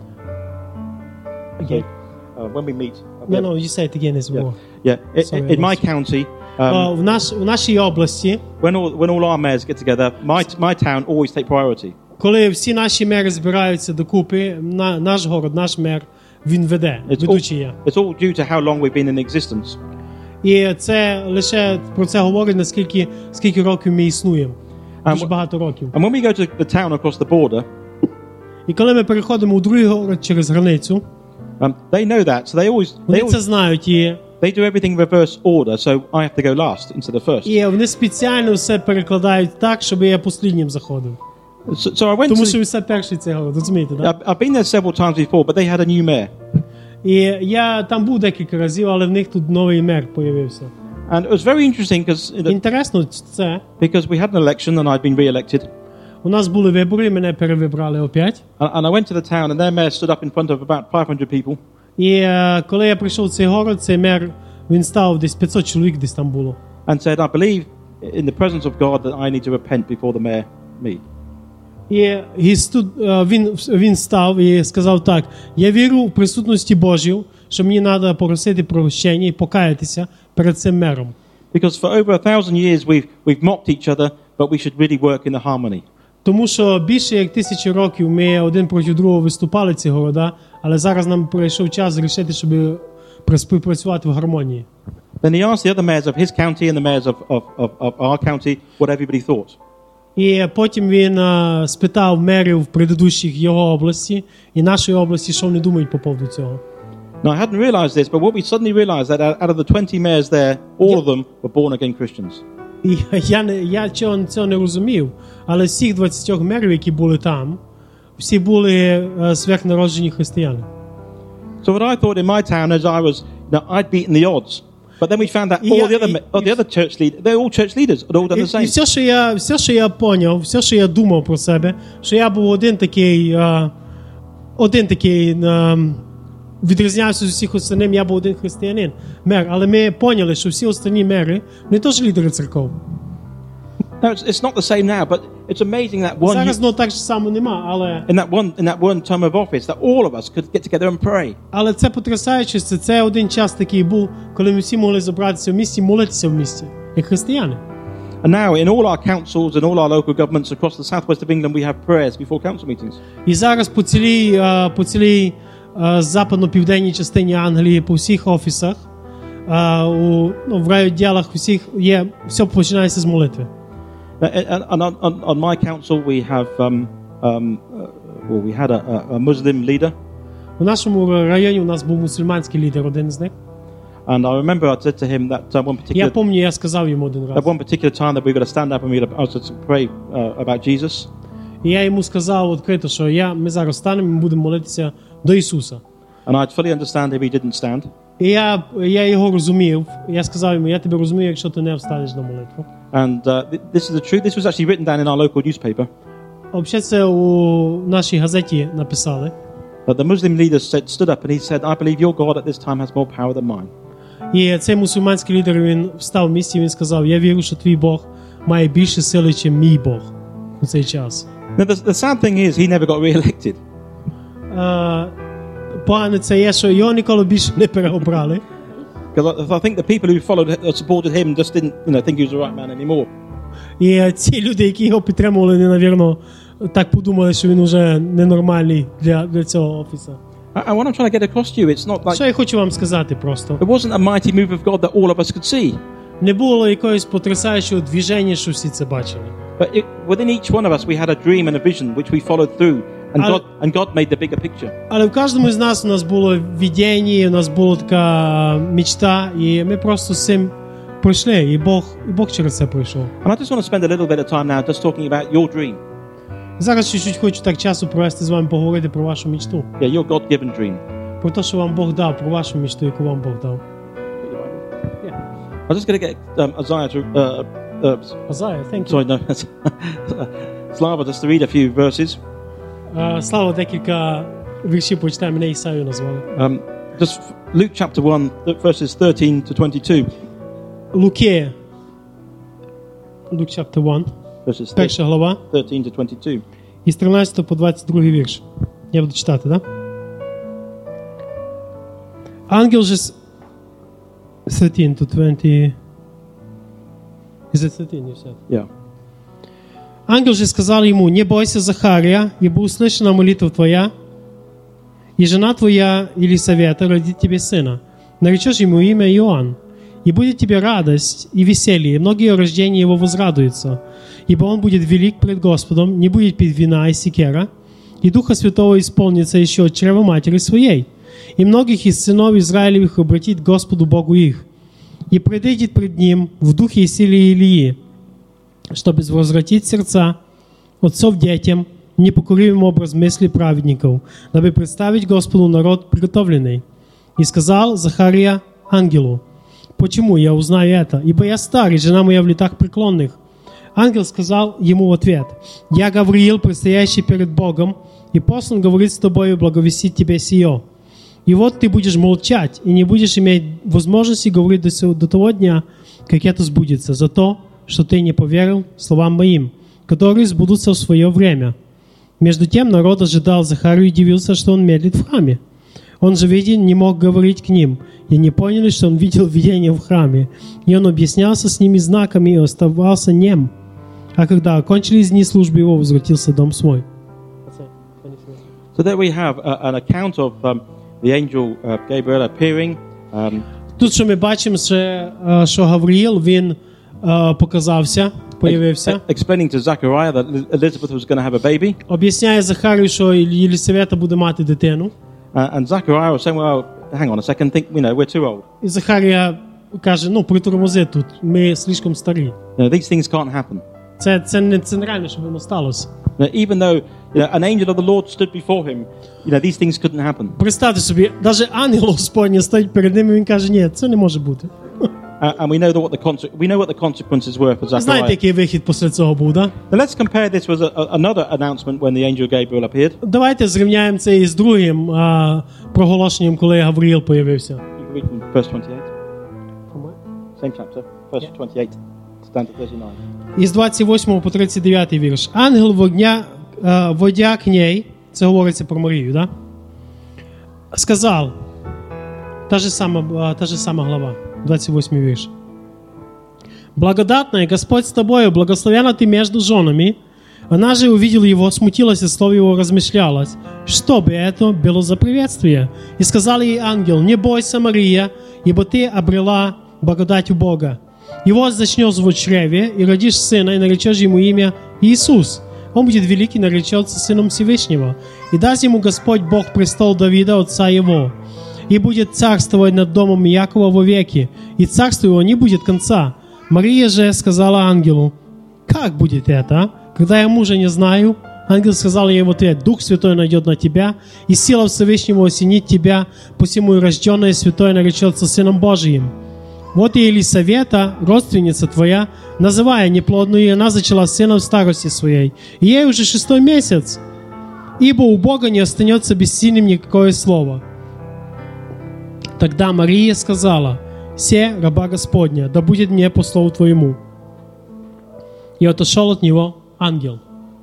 Okay. When we meet. No, you say it again as well. Yeah. Sorry, In my county, в нашій області, when all our mayors get together, my town always take priority. коли всі наші мери збираються докупи, наш город, наш мер, він веде, ведучий є. It's all due to how long we've been in existence. І це лише про це говорить, скільки років ми існуємо. Дуже багато років. And when we go to the town across the border, і коли ми переходимо у другий город через границю, they know that, so вони це знають, і they do everything in reverse order, so I have to go last instead of first. І вони спеціально все перекладають так, щоб я посліднім заходив. So I went Тому що все перший цей город, розумієте, так? I've been there several times before, but they had a new mayor. І я там був декілька разів, але в них тут новий мер появився. And it was very interesting Інтересно це, because we had an election and I'd been re-elected. У нас були вибори, мене перевибрали опять. And I went to the town and their mayor stood up in front of about 500 people. І коли я прийшов в цей город, цей мер, він став десь 500 чоловік десь там було. And said, I believe in the presence of God that I need to repent before the mayor me. І він став і сказав так: я вірю в присутності Божій, що мені треба просити прощення і покаятися перед цим мером. Because for over 1,000 years we've mocked each other, but we should really work in the harmony. Тому що більше як 1000 років ми один проти другого виступали ці города, але зараз нам прийшов час рішити, щоб співпрацювати в гармонії. Then he asked the other mayors of his county and the mayors of our county what everybody thought. І потім він спитав мерів предыдущих його області і нашої області, що вони думають по поводу цього. Now, I hadn't realized this, but what we suddenly realized that out of the 20 mayors there, all of them were born-again Christians. І я цього не розумів, але всіх 20 мерів, які були там, всі були сверхнароджені християни. So what I thought in my town is I'd beaten the odds. But then we found that all the other church leaders, they're all church leaders, they're all done the same. І все, що я поняв, все, що я думав про себе, що я був один такий відрізнявся з усіх остальним, я був один християнин, мер. Але ми поняли, що всі останні мери, вони теж лідери церков. No, it's not the same now, but it's amazing that one. Зараз так само нема, але in that one term of office, that all of us could get together and pray. Але це потрясаюче, це один час такий був, коли ми всі могли зібратися в місті, молитися в місті, як християни. And now in all our councils and all our local governments across the southwest of England, we have prayers before council meetings. І зараз по цілій западно-південній частині Англії, по всіх офісах, в райвідділах всіх є, все починається з молитви. And on my council we have we had a Muslim leader. У нашому районі у нас був мусульманський лідер, один з них. And I remember I said to him that Я пам'ятаю, я сказав йому один раз. At one particular time that we were going to stand up and we were going to pray about Jesus. І я йому сказав відкрито, що ми зараз станемо, ми будемо молитися до Ісуса. And I'd fully understand if he didn't stand. І я його розумів. Я сказав йому, я тебе розумію, якщо ти не встанеш на молитву. And this is the truth. This was actually written down in our local newspaper. Взагалі це у нашій газеті написали. But the Muslim leader stood up and he said, I believe your God at this time has more power than mine. І цей мусульманський лідер, він встав в місті, він сказав, я вірю, що твій Бог має більше сили, ніж мій Бог у цей час. Now the sad thing is he never got re-elected. Погано це є, що його ніколи більше не переобрали. Because I think the people who supported him just didn't, think he was the right man anymore. І ці люди, які його підтримували, вони, навірно, так подумали, що він уже ненормальний для цього офісу. And what I'm trying to get across to you, it's not like... Що я хочу вам сказати просто. It wasn't a mighty move of God that all of us could see. Не було якогось потрясаючого движення, що всі це бачили. But within each one of us we had a dream and a vision which we followed through. And God made the bigger picture. Але в кожному з нас у нас було видіння, у нас була така мечта, і ми просто з цим пройшли, і Бог через це пройшов. And I just want to spend a little bit of time now just talking about your dream. Зараз чуть-чуть хочу так часу провести з вами, поговорити про вашу мечту. Yeah, your God-given dream. Про те, що вам Бог дав, про вашу мечту, яку вам Бог дав. I'm just going to get Isaiah to... Азая, thank you. sorry, no. Slava, just to read a few verses. Слава, декілька віршів почитає, мене Ісаю назвали. Just Luke chapter 1, verses 13 to 22. Луки, Luke chapter 1, Verses перша глава, 13 to 22. із 13 по 22 вірш. Я буду читати, да? Ангел же... 13 to 20... Is it 13, you said? Yeah. Ангел же сказал ему: «Не бойся, Захария, ибо услышана молитва твоя, и жена твоя Елисавета родит тебе сына. Наречешь ему имя Иоанн, и будет тебе радость и веселье, и многие рождения его возрадуются, ибо он будет велик пред Господом, не будет пить вина и секера, и Духа Святого исполнится еще от чрева матери своей, и многих из сынов Израилевых обратит к Господу Богу их, и предыдет пред ним в духе и силе Илии, чтобы возвратить сердца отцов детям, непокоривым образ мысли праведников, дабы представить Господу народ приготовленный. И сказал Захария ангелу: почему я узнаю это? Ибо я стар, и жена моя в летах преклонных. Ангел сказал ему в ответ: я Гавриил, предстоящий перед Богом, и послан говорить с тобой и благовестить тебе сие. И вот ты будешь молчать, и не будешь иметь возможности говорить до того дня, как это сбудется, за то, что ты не поверил словам моим, которые сбудутся в свое время. Между тем народ ожидал Захарию и удивился, что он медлит в храме. Он же, видя, не мог говорить к ним, и не поняли, что он видел видение в храме. И он объяснялся с ними знаками и оставался нем. А когда окончились дни службы его, возвратился в дом свой. So there we have an account of the angel Gabriel appearing. Тут, що ми бачимо, що Гавриїл, він показався, появився. Explaining to Zachariah that Elizabeth was going to have a baby. Об'ясняє Захарію, що Єлисавета буде мати дитину. And Zachariah was saying, well, hang on a second, we're too old. І Захарія каже: притормози тут, ми слишком старі. These things can't happen. Це нереально, щоб воно сталося. Even though an angel of the Lord stood before him, these things couldn't happen. Представте собі, навіть ангел Господній стоїть перед ним, і він каже: ні, це не може бути. And we know what the consequences were for Zachariah. Знаєте, який вихід після цього був, да? Now let's compare this with another announcement when the angel Gabriel appeared. Давайте зрівняємо це із другим проголошенням, коли Гавриїл появився. You can read from verse 28. Same chapter, verse 28 down to 39. Із 28 по 39 вірш. Ангел водя к ней, це говориться про Марію, да? Сказав, та же сама глава, 28 вірш. Благодатная, Господь с тобою, благословенна ты между женами. Она же увидела его, смутилась, и слово его размышлялось, что бы это было за приветствие. И сказал ей ангел: не бойся, Мария, ибо ты обрела благодать у Бога. И вот зачнешь в чреве, и родишь сына, и наречешь ему имя Иисус. Он будет великий, наречется сыном Всевышнего. И даст ему Господь Бог престол Давида, отца его. И будет царствовать над домом Якова вовеки, и царство его не будет конца. Мария же сказала ангелу: как будет это, когда я мужа не знаю? Ангел сказал ей в ответ: Дух Святой найдет на тебя, и сила Всевышнего осенит тебя, посему и рожденное святое наречется Сыном Божиим. Вот и Елисавета, родственница твоя, называя неплодную, и она зачала сына в старости своей, и ей уже 6-й месяц, ибо у Бога не останется бессильным никакое слово. Тогда Мария сказала: «Се, раба Господня, да будет мне по слову твоему». И отошел от него ангел.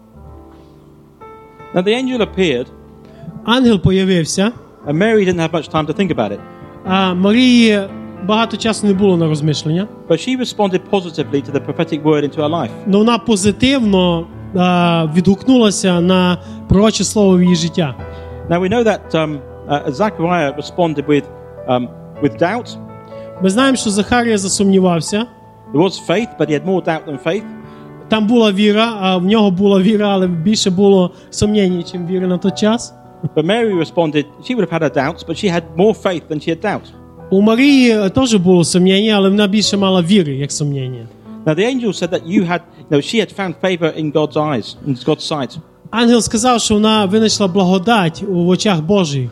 Now the angel appeared, Ангел появився, and Mary didn't have much time to think about it. а Марії багато часу не було на розмішлення. But she responded positively to the prophetic word into her life. Но вона позитивно відгукнулася на пророче слово в її життя. Now we know that Zachariah responded with doubt. Ми знаємо, що Захарія засумнівався. There was faith, but he had more doubt than faith. Там була віра, а в нього була віра, але більше було сумніння, ніж віри на той час. But Mary responded, she would have had her doubts, but she had more faith than she had doubt. У Марії теж було сумніння, але вона більше мала віри, як сумніння. Now the angel said that she had found favor in God's eyes, in God's sight. Ангел сказав, що вона винайшла благодать в очах Божих.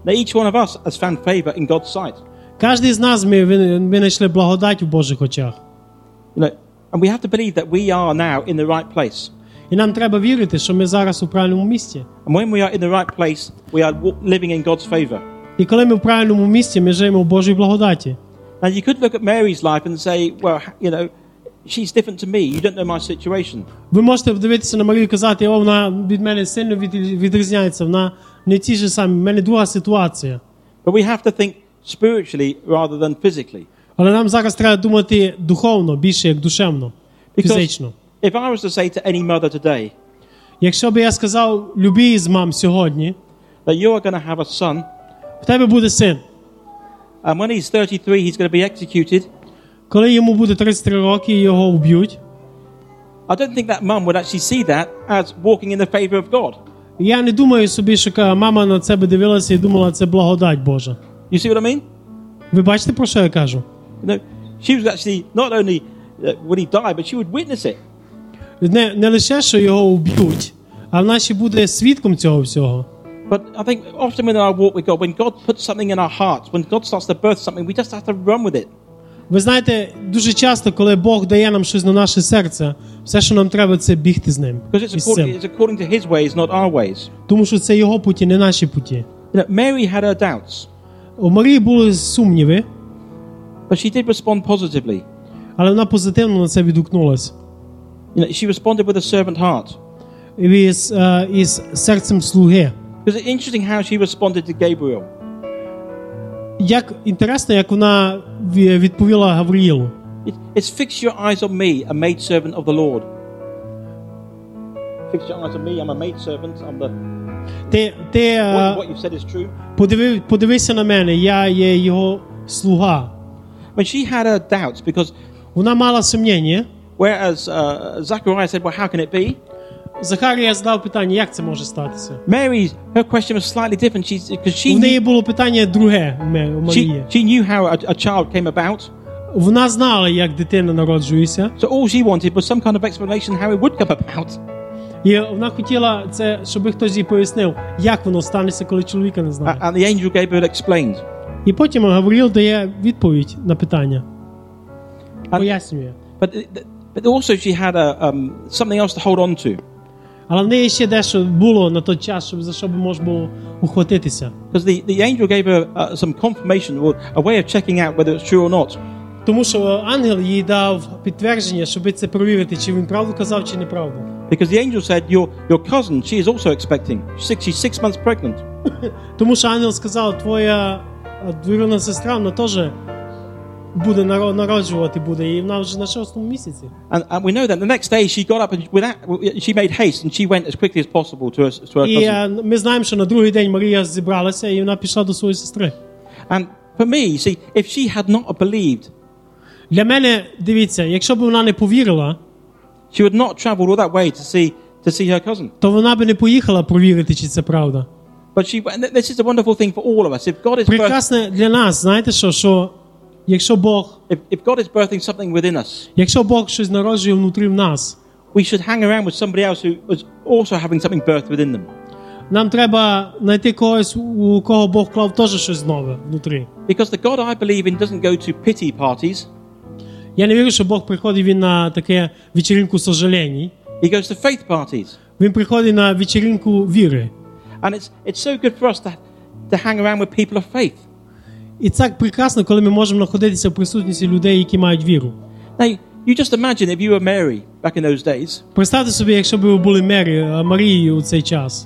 Now, each one of us has found favor in God's sight. Кожен з нас ми знайшли благодать у Божих очах. You know, and we have to believe that we are now in the right place. І нам треба вірити, що ми зараз у правильному місці. And when we are in the right place, we are living in God's favor. І коли ми в правильному місці, ми живемо в Божій благодаті. Now, you could look at Mary's life and say, well, you know, she's different to me. You don't know my situation. Ви можете дивитися на Марію і казати, о, вона від мене сильно відрізняється, вона не ті ж самі, в мене друга ситуація. But we have to think spiritually rather than physically. Але нам зараз треба думати духовно, більше як душевно, фізично. If I was to say to any mother today, Якщо б я сказав любій з мам сьогодні, that you are going to have a son, в тебе буде син. and when he's 33, he's going to be executed, Коли йому буде 33 роки, його вб'ють. I don't think that mum would actually see that as walking in the favor of God. Я не думаю собі, що мама на це би дивилася і думала, це благодать Божа. You see what I mean? Ви бачите, про що я кажу? You know, she was actually not only would he die, but she would witness it. Не лише, що його вб'ють, а вона ще буде свідком цього всього. But I think often when I walk with God, when God puts something in our hearts, when God starts to birth something, we just have to run with it. Ви знаєте, дуже часто, коли Бог дає нам щось на наше серце, все, що нам треба, це бігти з ним. Because it's according to His ways, not our ways. Тому що це його путі, не наші путі. You know, Mary had her doubts, У Марії були сумніви, but she did respond positively. але вона позитивно на це відгукнулася. You know, she responded with a servant heart. Із серцем слуги. Because it's interesting how she responded to Gabriel. Як інтересно, як вона відповіла Гавриїлу. It's fix your eyes on me, a maidservant of the Lord. Fix your eyes on me, I'm a maidservant. I'm the. What you've said is true. Подивися на мене, я є його слуга. When she had her doubts, because Вона мала сумніння. whereas Zachariah said, well, how can it be? Захарія задав питання, як це може статися? Mary, her question was slightly different. Because У неї було питання друге у Марії. she knew how a child came about. Вона знала, як дитина народжується. So all she wanted was some kind of explanation how it would come about. І вона хотіла це, щоб хтось їй пояснив, як воно станеться, коли чоловіка не знає. And the angel Gabriel explained. І потім Гавриїл дає відповідь на питання. Пояснює. But also she had something else to hold on to. Але в неї ще дещо було на той час, за що б можна було ухватитися. Because the angel gave her some confirmation, or a way of checking out whether it's true or not. Тому що ангел їй дав підтвердження, щоб це перевірити, чи він правду казав, чи неправду. Because the angel said, your cousin, she is also expecting. She's 6 months pregnant. Тому що ангел сказав, твоя двоюрідна сестра, вона теж буде народжувати буде, і вона вже на 6-му місяці. And we know that the next day she got up and she made haste and she went as quickly as possible to her cousin. І ми знаємо, що на другий день Марія зібралася, і вона пішла до своєї сестри. And for me, see, if she had not believed, для мене, дивіться, якщо б вона не повірила, she would not travel all that way to see her cousin. То вона би не поїхала провірити, чи це правда. But this is a wonderful thing for all of us. If God is прекрасне для нас, знаєте що якщо Бог if God is birthing something within us, якщо Бог щось народжує внутрі в нас, we should hang around with somebody else who is also having something birthed within them. Нам треба знайти когось, у кого Бог вклав теж щось нове внутрі. Because the God I believe in doesn't go to pity parties. Я не вірю, що Бог приходить він на таке вечірку сожалінь. He goes to faith parties. Він приходить на вечірку віри. And it's so good for us to hang around with people of faith. І це прекрасно, коли ми можемо знаходитися в присутності людей, які мають віру. Now, you just imagine if you were Mary back in those days. Представте собі, якщо б ви були Марією у цей час.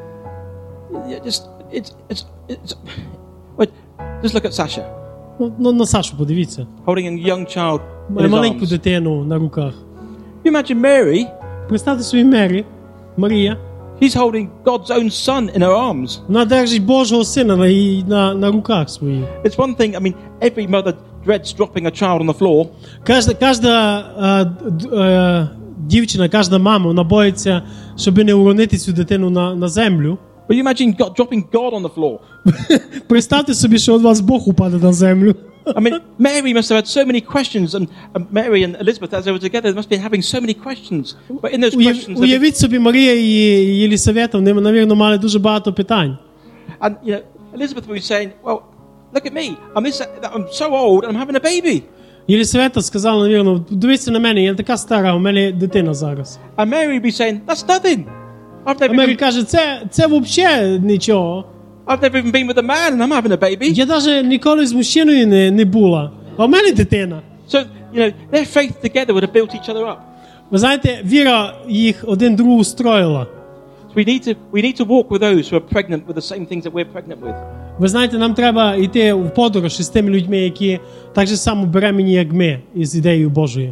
Just look at Sasha. Ну, на Сашу подивіться. Holding a young child in his Маленьку arms. дитину на руках. You imagine Mary. Представте собі Марія. She's holding God's own son in her arms. Вона держить Божого сина на руках своїх. It's one thing, I mean, every mother dreads dropping a child on the floor. Кожна дівчина, кожна мама, вона боїться, щоб не уронити цю дитину на землю. But you imagine dropping God on the floor. Представте собі, що від вас Бог упаде на землю. I mean, Mary must have had so many questions, and Mary and Elizabeth, as they were together, they must be having so many questions. But in those questions, уявіть собі, Марія і Єлісавета, вони, навірно, мали дуже багато питань. and you know, Elizabeth would be saying, well, look at me. I'm so old and I'm having a baby. Єлисавета сказала, навірно, дивіться на мене, я така стара, у мене дитина зараз. And Mary would be saying, that's nothing. А Мері каже, це взагалі нічого. I've never even been with a man and I'm having a baby. Я навіть ніколи з мужчиною не була, а у мене дитина. So, their faith together would have built each other up. Ви знаєте, віра їх один другу строїла. So we need to walk with those who are pregnant with the same things that we're pregnant with. Ви знаєте, нам треба йти в подорож із тими людьми, які так же само беременні, як ми, із ідеєю Божою.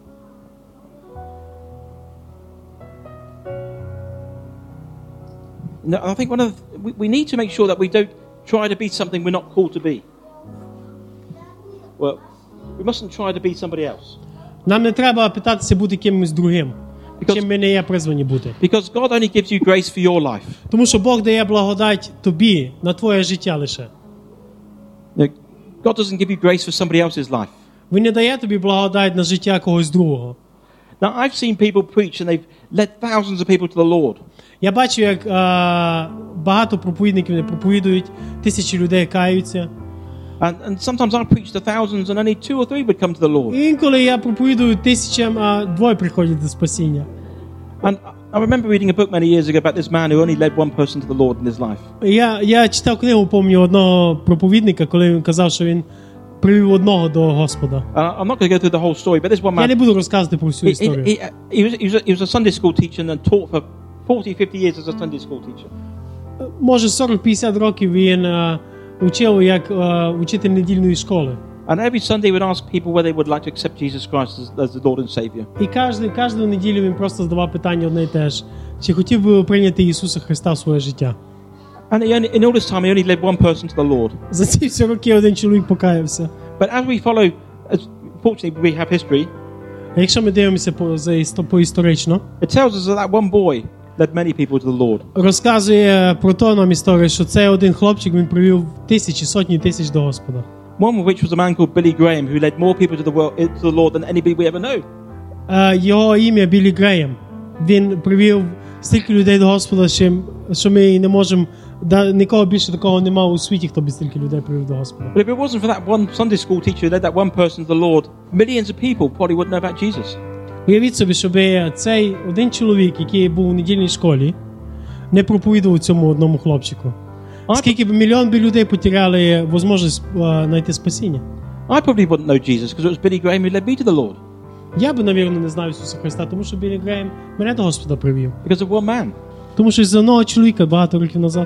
No, I think we need to make sure that we don't try to be something we're not called to be. Well, we mustn't try to be somebody else. Нам не треба питатися бути кимось другим, чим ми не є призвані бути. Because God only gives you grace for your life. Тому що Бог дає благодать тобі на твоє життя лише. God doesn't give you grace for somebody else's life. Він не дає тобі благодать на життя когось другого. Now, I've seen people preach and they've led thousands of people to the Lord. Я бачу, як багато проповідників не проповідують, тисячі людей каються. And sometimes I preach to thousands and only 2 or 3 would come to the Lord. І інколи я проповідую тисячам, а двоє приходять до спасіння. And I remember reading a book many years ago about this man who only led one person to the Lord in his life. Я читав книгу, пам'ятаю, одного проповідника, коли він казав, що він привів одного до Господа. I'm not going to go through the whole story, but this one man. Я не буду розказувати про всю історію. He was a Sunday school teacher and taught for 40-50 years as a Sunday school teacher. Може 40-50 років він учив як учитель недільної школи. And every Sunday would ask people whether they would like to accept Jesus Christ as the Lord and Savior. І кожну неділю він просто задавав питання одне і те ж. Чи хотів би ви прийняти Ісуса Христа в своє життя? And in all this time he only led one person to the Lord. За ці всі роки один чоловік покаявся. But as we follow, fortunately we have history. А якщо ми дивимося по історично, It tells us that one boy led many people to the Lord. Розказує про то нам історія, що цей один хлопчик він привів сотні тисяч до Господа. One of which was a man called Billy Graham who led more people to the Lord than anybody we ever know. Його ім'я Біллі Греєм. Він привів стільки людей до Господа, що ми не можемо, нікого більше такого немає у світі, хто б стільки людей привів до Господа. But if it wasn't for that one Sunday school teacher who led that one person to the Lord, millions of people probably wouldn't know about Jesus. Уявіть собі, щоб цей один чоловік, який був у недільній школі, не проповідував цьому одному хлопчику. Скільки б мільйон людей потеряли можливість знайти спасіння. I probably wouldn't know Jesus because it was Billy Graham who led me to the Lord. Я би, навірно, не знав Ісуса Христа, тому що Біллі Греєм мене до Господа привів. Because of one man. Тому що з одного чоловіка багато років назад.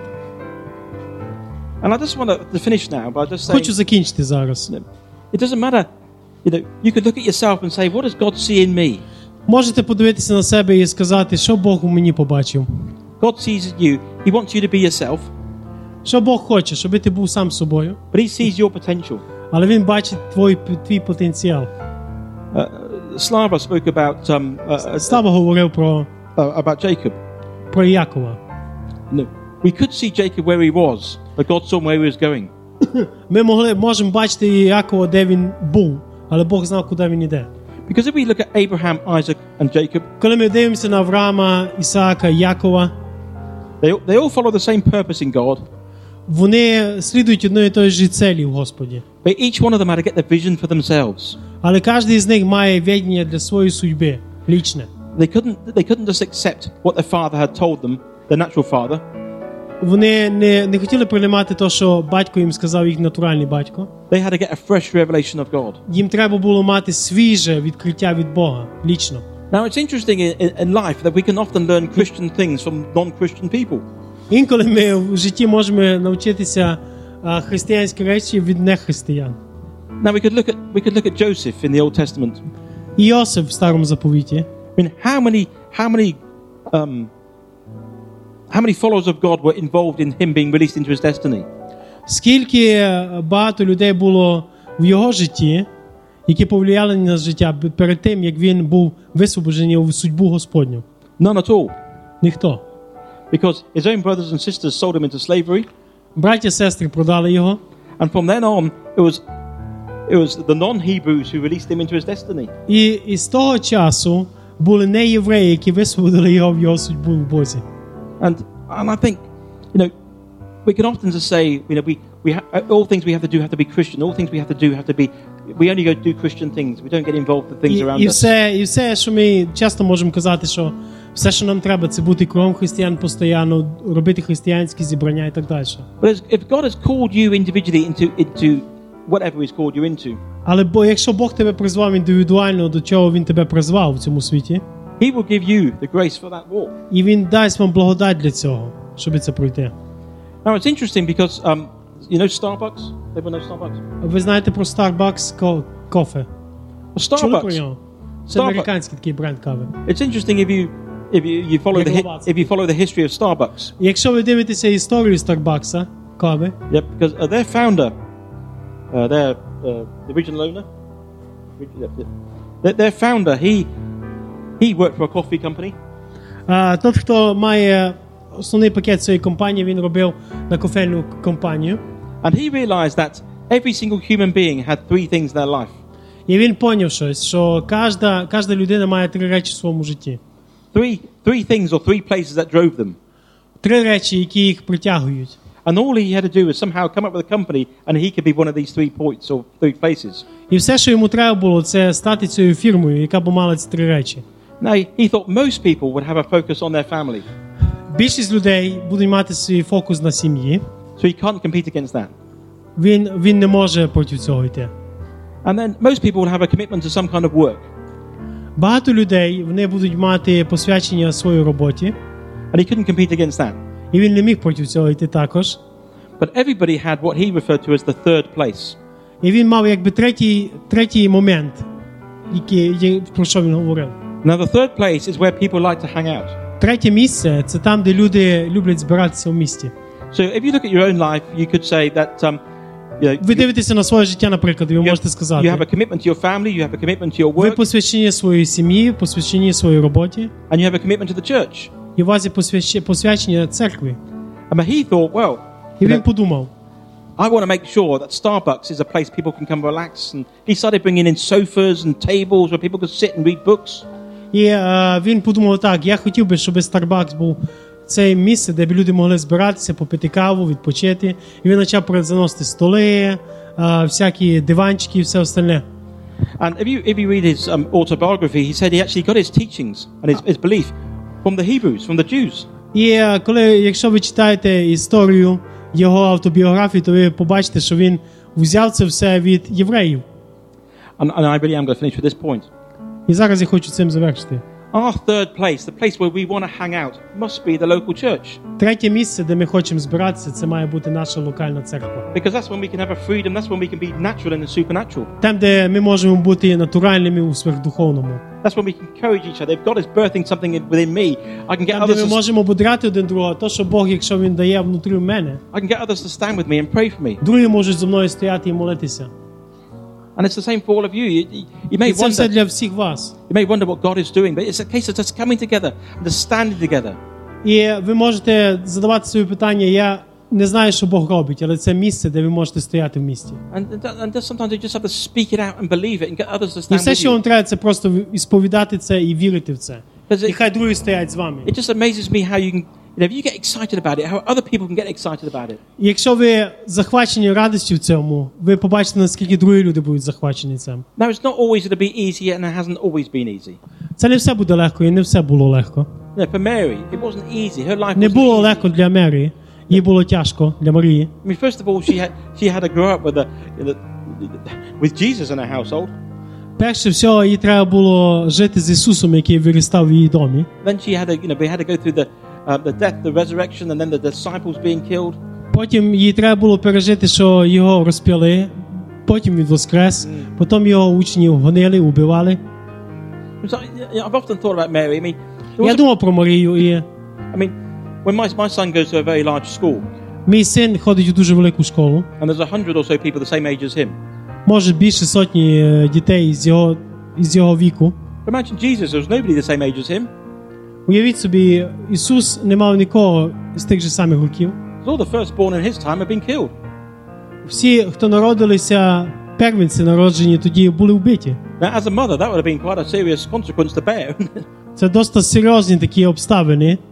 And I just want to finish now by just saying. Хочу закінчити зараз. It doesn't matter. You could look at yourself and say, what does God see in me? Можете подивитися на себе і сказати, що Бог у мені побачив. God sees you. He wants you to be yourself. Що Бог хоче, щоб ти був сам собою. But he sees your potential. Але він бачить твій потенціал. Slava spoke about Слава говорив about Jacob. Про Якова. No. We could see Jacob where he was, but God saw where he was going. Ми можемо бачити Якова, де він був, але Бог знав, куди він іде. Because if we look at Abraham, Isaac and Jacob, коли ми дивимося на Авраама, Ісаака, Якова, they all follow the same purpose in God. Вони слідують одної і тої ж цілі в Господі. But each one of them had to get the vision for themselves. Але кожен з них має видіння для своєї судьби, лічне. They couldn't just accept what their father had told them, their natural father. Вони не хотіли приймати те, що батько їм сказав, їх натуральний батько. They had to get a fresh revelation of God. Їм треба було мати свіже відкриття від Бога, лічно. Now it's interesting in life that we can often learn Christian things from non-Christian people. Інколи ми в житті можемо навчитися християнські речі від нехристиян. Now we could look at Joseph in the Old Testament. Іосиф в Старому Заповіті. I mean, how many followers of God were involved in him being released into his destiny? Скільки багато людей було в його житті, які повлияли на життя перед тим, як він був висвобожений у судьбу Господню? None at all. Ніхто. Because his own brothers and sisters sold him into slavery. Браття, сестри продали його. And from then on, it was the non-Hebrews who released him into his destiny. І з того часу були не євреї, які висвободили його в його судьбу в Бозі. And I think, we can often just say, all things we have to be Christian. All things we have to be. We only go do Christian things. We don't get involved with things around us. І все, що ми часто можемо казати, що все, що нам треба, це бути кругом християн постійно, робити християнські зібрання і так далі. But if God has called you individually into whatever He's called you into, Але якщо Бог тебе призвав індивідуально, до чого Він тебе призвав в цьому світі, He will give you the grace for that walk. І Він дасть вам благодать для цього, щоб це пройти. Now it's interesting because you know Starbucks? Everyone knows Starbucks? Ви знаєте про Starbucks кофе? Well, Чули про Starbucks. нього? Це американський такий бренд кави. It's interesting if you follow the history of Starbucks. Якщо ви дивитеся історію Starbucks, кави, Yeah, because their founder, the original owner, their founder, he worked for a coffee company. Тот, хто має основний пакет цієї компанії, він робив на кофейну компанію. And he realized that every single human being had three things in their life. І він поняв щось, що кожна людина має три речі в своєму житті. Three things or three places that drove them. Три речі, які їх притягують. And all he had to do was somehow come up with a company and he could be one of these 3 points or 3 places. І все, що йому треба було, це стати цією фірмою, яка б мала ці три речі. Now, he thought most people would have a focus on their family. Більшість людей будуть мати свій фокус на сім'ї. So he can't compete against that. Він не може проти цього йти. And then most people will have a commitment to some kind of work. Багато людей, вони будуть мати посвячення своїй роботі. And he couldn't compete against that. І він не міг проти цього йти також. But everybody had what he referred to as the third place. І він мав якби третій момент, про що він говорив. Now the third place is where people like to hang out. Третє місце – це там, де люди люблять збиратися в місті. So if you look at your own life, you could say that Ви дивитеся на своє життя, наприклад, і ви можете сказати. You have a commitment to your family, you have a commitment to your Ви work. посвячені своїй сім'ї, посвячені своїй роботі. And you have a commitment to the church. І у вас є посвячення церкві. And he thought, well, І він подумав, I want to make sure that Starbucks is a place people can come relax. And he started bringing in sofas and tables where people could sit and read books. І він подумав так, я хотів би, щоб Starbucks був це місце, де б люди могли збиратися, попити каву, відпочити. І він почав заносити столи, всякі диванчики і все остальне. And if you read his autobiography, he said he actually got his teachings and his belief from the Hebrews, from the Jews. І якщо ви читаєте історію його автобіографії, то ви побачите, що він взяв це все від євреїв. And I really am going to finish with this point. І зараз я хочу цим завершити. Our third place, the place where we want to hang out, must be the local church. Третє місце, де ми хочемо збиратися, це має бути наша локальна церква. Because that's when we can have a freedom, that's when we can be natural in the supernatural. Там, де ми можемо бути натуральними у сверхдуховному. That's when we can encourage each other. If God is birthing something within me, I can get Там, де others ми можемо бодрати один другого, то, що Бог, якщо Він дає внутрі мене, I can get others to stand with me and pray for me. другі можуть зі мною стояти і молитися. And it's the same for all of you. You may І це все wonder, для всіх вас. you may wonder what God is doing, but it's a case of just coming together and just standing together. І ви можете задавати собі питання, я не знаю, що Бог робить, але це місце, де ви можете стояти в місті. And just sometimes you just have to speak it out and believe it and get others to І stand все, with що you. вам треба, це просто ісповідати це і вірити в це. Because І хай другі стоять з вами. it just amazes me how you can, if you get excited about it, how other people can get excited about it. І якщо ви захвачені радістю в цьому, ви побачите, наскільки другі люди будуть захвачені цим. Now, it's not always going to be easy, and it hasn't always been easy. Це не все буде легко, і не все було легко. No, for Mary, it wasn't easy. Her life Не wasn't було easy. легко для Мері, їй було тяжко для Марії. I mean, first of all, she had to grow up with Jesus in her household. Перше всього, їй треба було жити з Ісусом, який виростав в її домі. Then she had to, we had to go through the death, the resurrection, and then the disciples being killed. Потім їй треба було пережити, що його розп'яли, потім він воскрес, потім його учнів гонили, убивали. So, I've often thought about Mary. I mean, Я думав про Марію, і I mean, when my son goes to a very large school, мій син ходить у дуже велику школу. and there's 100 or so people the same age as him. Може більше сотні дітей з його віку. Imagine Jesus, there was nobody the same age as him. Уявіть собі, Ісус не мав нікого з тих же самих років. All the firstborn in his time have been killed. Всі, хто народилися, первенці народжені, тоді були вбиті. Now, as a mother, that would have been quite a serious consequence to bear. Це досить серйозні такі обставини.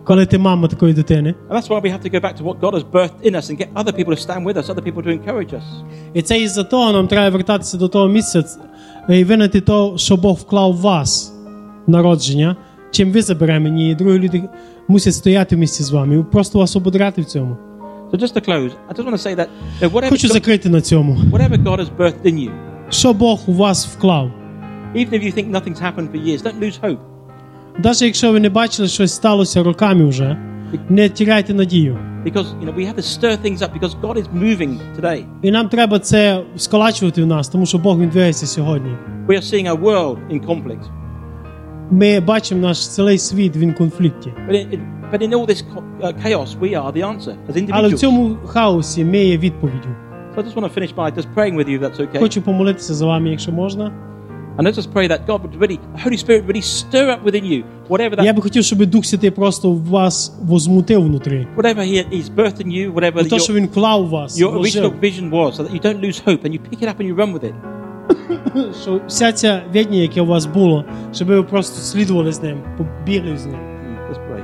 коли ти мама такої дитини. And that's why we have to go back to what God has birthed in us and get other people to stand with us, other people to encourage us. І це із-за того нам треба вертатися до того місця і винати то, що Бог вклав в вас, народження, чим ви забеременні, і другі люди мусять стояти в місці з вами і просто вас ободрати в цьому. So just to close, I just want to say that whatever Хочу закрити на цьому. God has birthed in you, Що Бог у вас вклав. even if you think nothing's happened for years, don't lose hope. Навіть якщо ви не бачили, що сталося роками вже, не тіряйте надію. Because we have to stir things up because God is moving today. І нам треба це сколачувати в нас, тому що Бог він двигається сьогодні. We are seeing our world in conflict. Ми бачимо наш цілий світ, він в конфлікті. But in all this chaos, we are the answer as Але в individuals. цьому хаосі ми є відповіддю. So I just want to finish by just praying with you, if that's okay. Хочу помолитися за вами, якщо можна. And let's just pray that God would really, the Holy Spirit really stir up within you whatever Я that, би хотів, щоб Дух Святий просто в вас возмутив внутрі. whatever He's birthed in you, whatever То, що він клав в вас, your original вложив. vision was, so that you don't lose hope and you pick it up and you run with it. Що вся ця відня, яке у вас було, щоб ви просто слідували з ним, побігли з ним. Let's pray.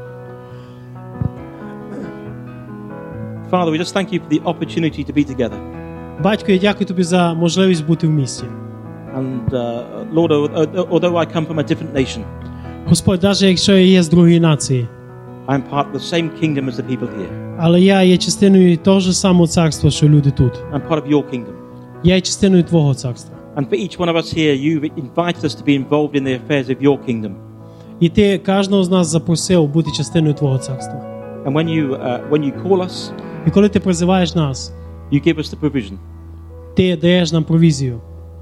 Father, we just thank you for the opportunity to be together. Батько, я дякую тобі за можливість бути в місті. And Lord, although I come from a different nation, Господь, навіть якщо я є з другої нації, I am part of the same kingdom as the people here. але я є частиною того ж самого царства, що люди тут. I'm part of your kingdom. Я є частиною твого царства. And for each one of us here, you've invited us to be involved in the affairs of your kingdom. І ти кожного з нас запросив бути частиною твого царства. And when you call us, І коли ти призиваєш нас, you give us the provision. ти даєш нам провізію.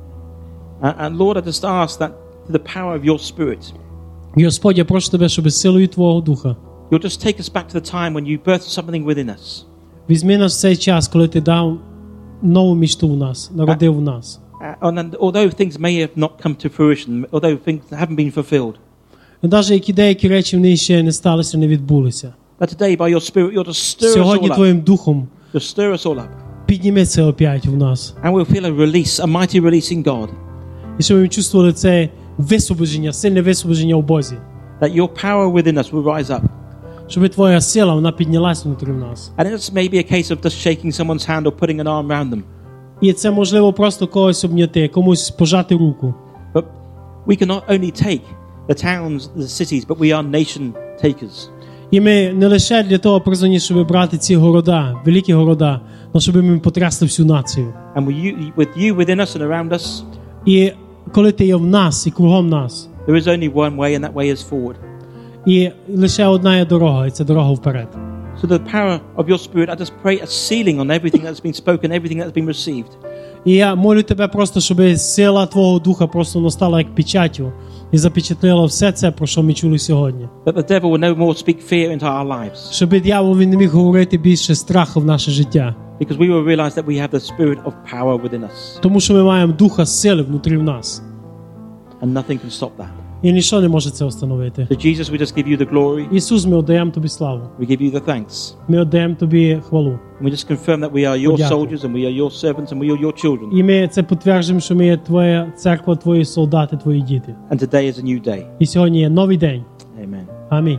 And Lord, I just ask that through the power of your Spirit, І, Господь, я прошу тебе, щоб силою твого духа you'll just take us back to the time when you birthed something within us. візьми нас в цей час, коли ти дав нову мічту в нас, народив в нас. And although things may have not come to fruition, although things haven't been fulfilled, І навіть які деякі речі вони ще не сталися, не відбулися. that today by your Spirit you'll just stir us Сьогодні all up. твоїм духом Just stir us all up. підніми це опять в нас. And we'll feel a release, a mighty release in God. І щоб ми чувствували це висвобождення, сильне висвобождення в Бозі. That your power within us will rise up. Щоб твоя сила, вона піднялась внутрі в нас. And it's maybe a case of just shaking someone's hand or putting an arm around them. І це можливо просто когось обняти, комусь пожати руку. But we cannot only take the towns, the cities, but we are nation takers. І ми не лише для того призвані, щоб брати ці города, великі города, але щоб ми потрясли всю націю. And with you within us and around us, І коли ти є в нас і кругом нас, there is only one way, and that way is forward. і лише одна є дорога, і це дорога вперед. So the power of your Spirit, I just pray a sealing on everything that's been spoken, everything that's been received. І я молю тебе просто, щоб сила твого духа просто настала як печаттю і запечатлила все це, про що ми чули сьогодні. That the devil will no more speak fear into our lives. Щоб диявол він не міг говорити більше страху в наше життя. Because we will realize that we have the Spirit of power within us. Тому що ми маємо духа сили внутрі в нас. And nothing can stop that. І нічого не може це встановити. So Jesus, we just give you the glory. Ісус, ми віддаємо тобі славу. We give you the thanks. Ми віддаємо тобі хвалу. And we just confirm that we are your Подякую. soldiers and we are your servants and we are your children. І ми це підтверджуємо, що ми є твоя церква, твої солдати, твої діти. And today is a new day. І сьогодні є новий день. Amen. Амінь.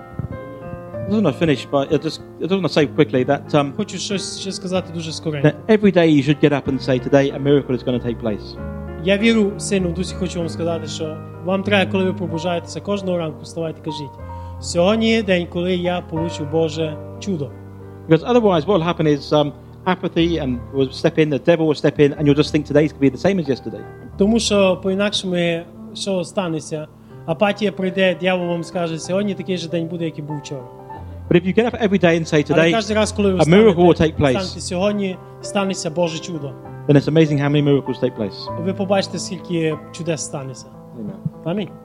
I just want to finish, but I just want to say quickly that Хочу щось ще сказати дуже скоренько. that every day you should get up and say, today a miracle is going to take place. Я вірю сильно в дусі, хочу вам сказати, що вам треба, коли ви пробужаєтеся кожного ранку, вставайте, кажіть. Сьогодні є день, коли я получу Боже чудо. Because otherwise what will happen is apathy and will step in, the devil will step in and you'll just think today's going to be the same as yesterday. Тому що по-інакшому, що станеться, апатія прийде, диявол вам скаже, сьогодні такий же день буде, як і був вчора. But if you get up every day and say Але today кожен раз, коли ви a miracle will станете, take place, станете сьогодні, станеться Боже чудо. then it's amazing how many miracles take place. Ви побачите, скільки чудес станеться. Amen. Амінь.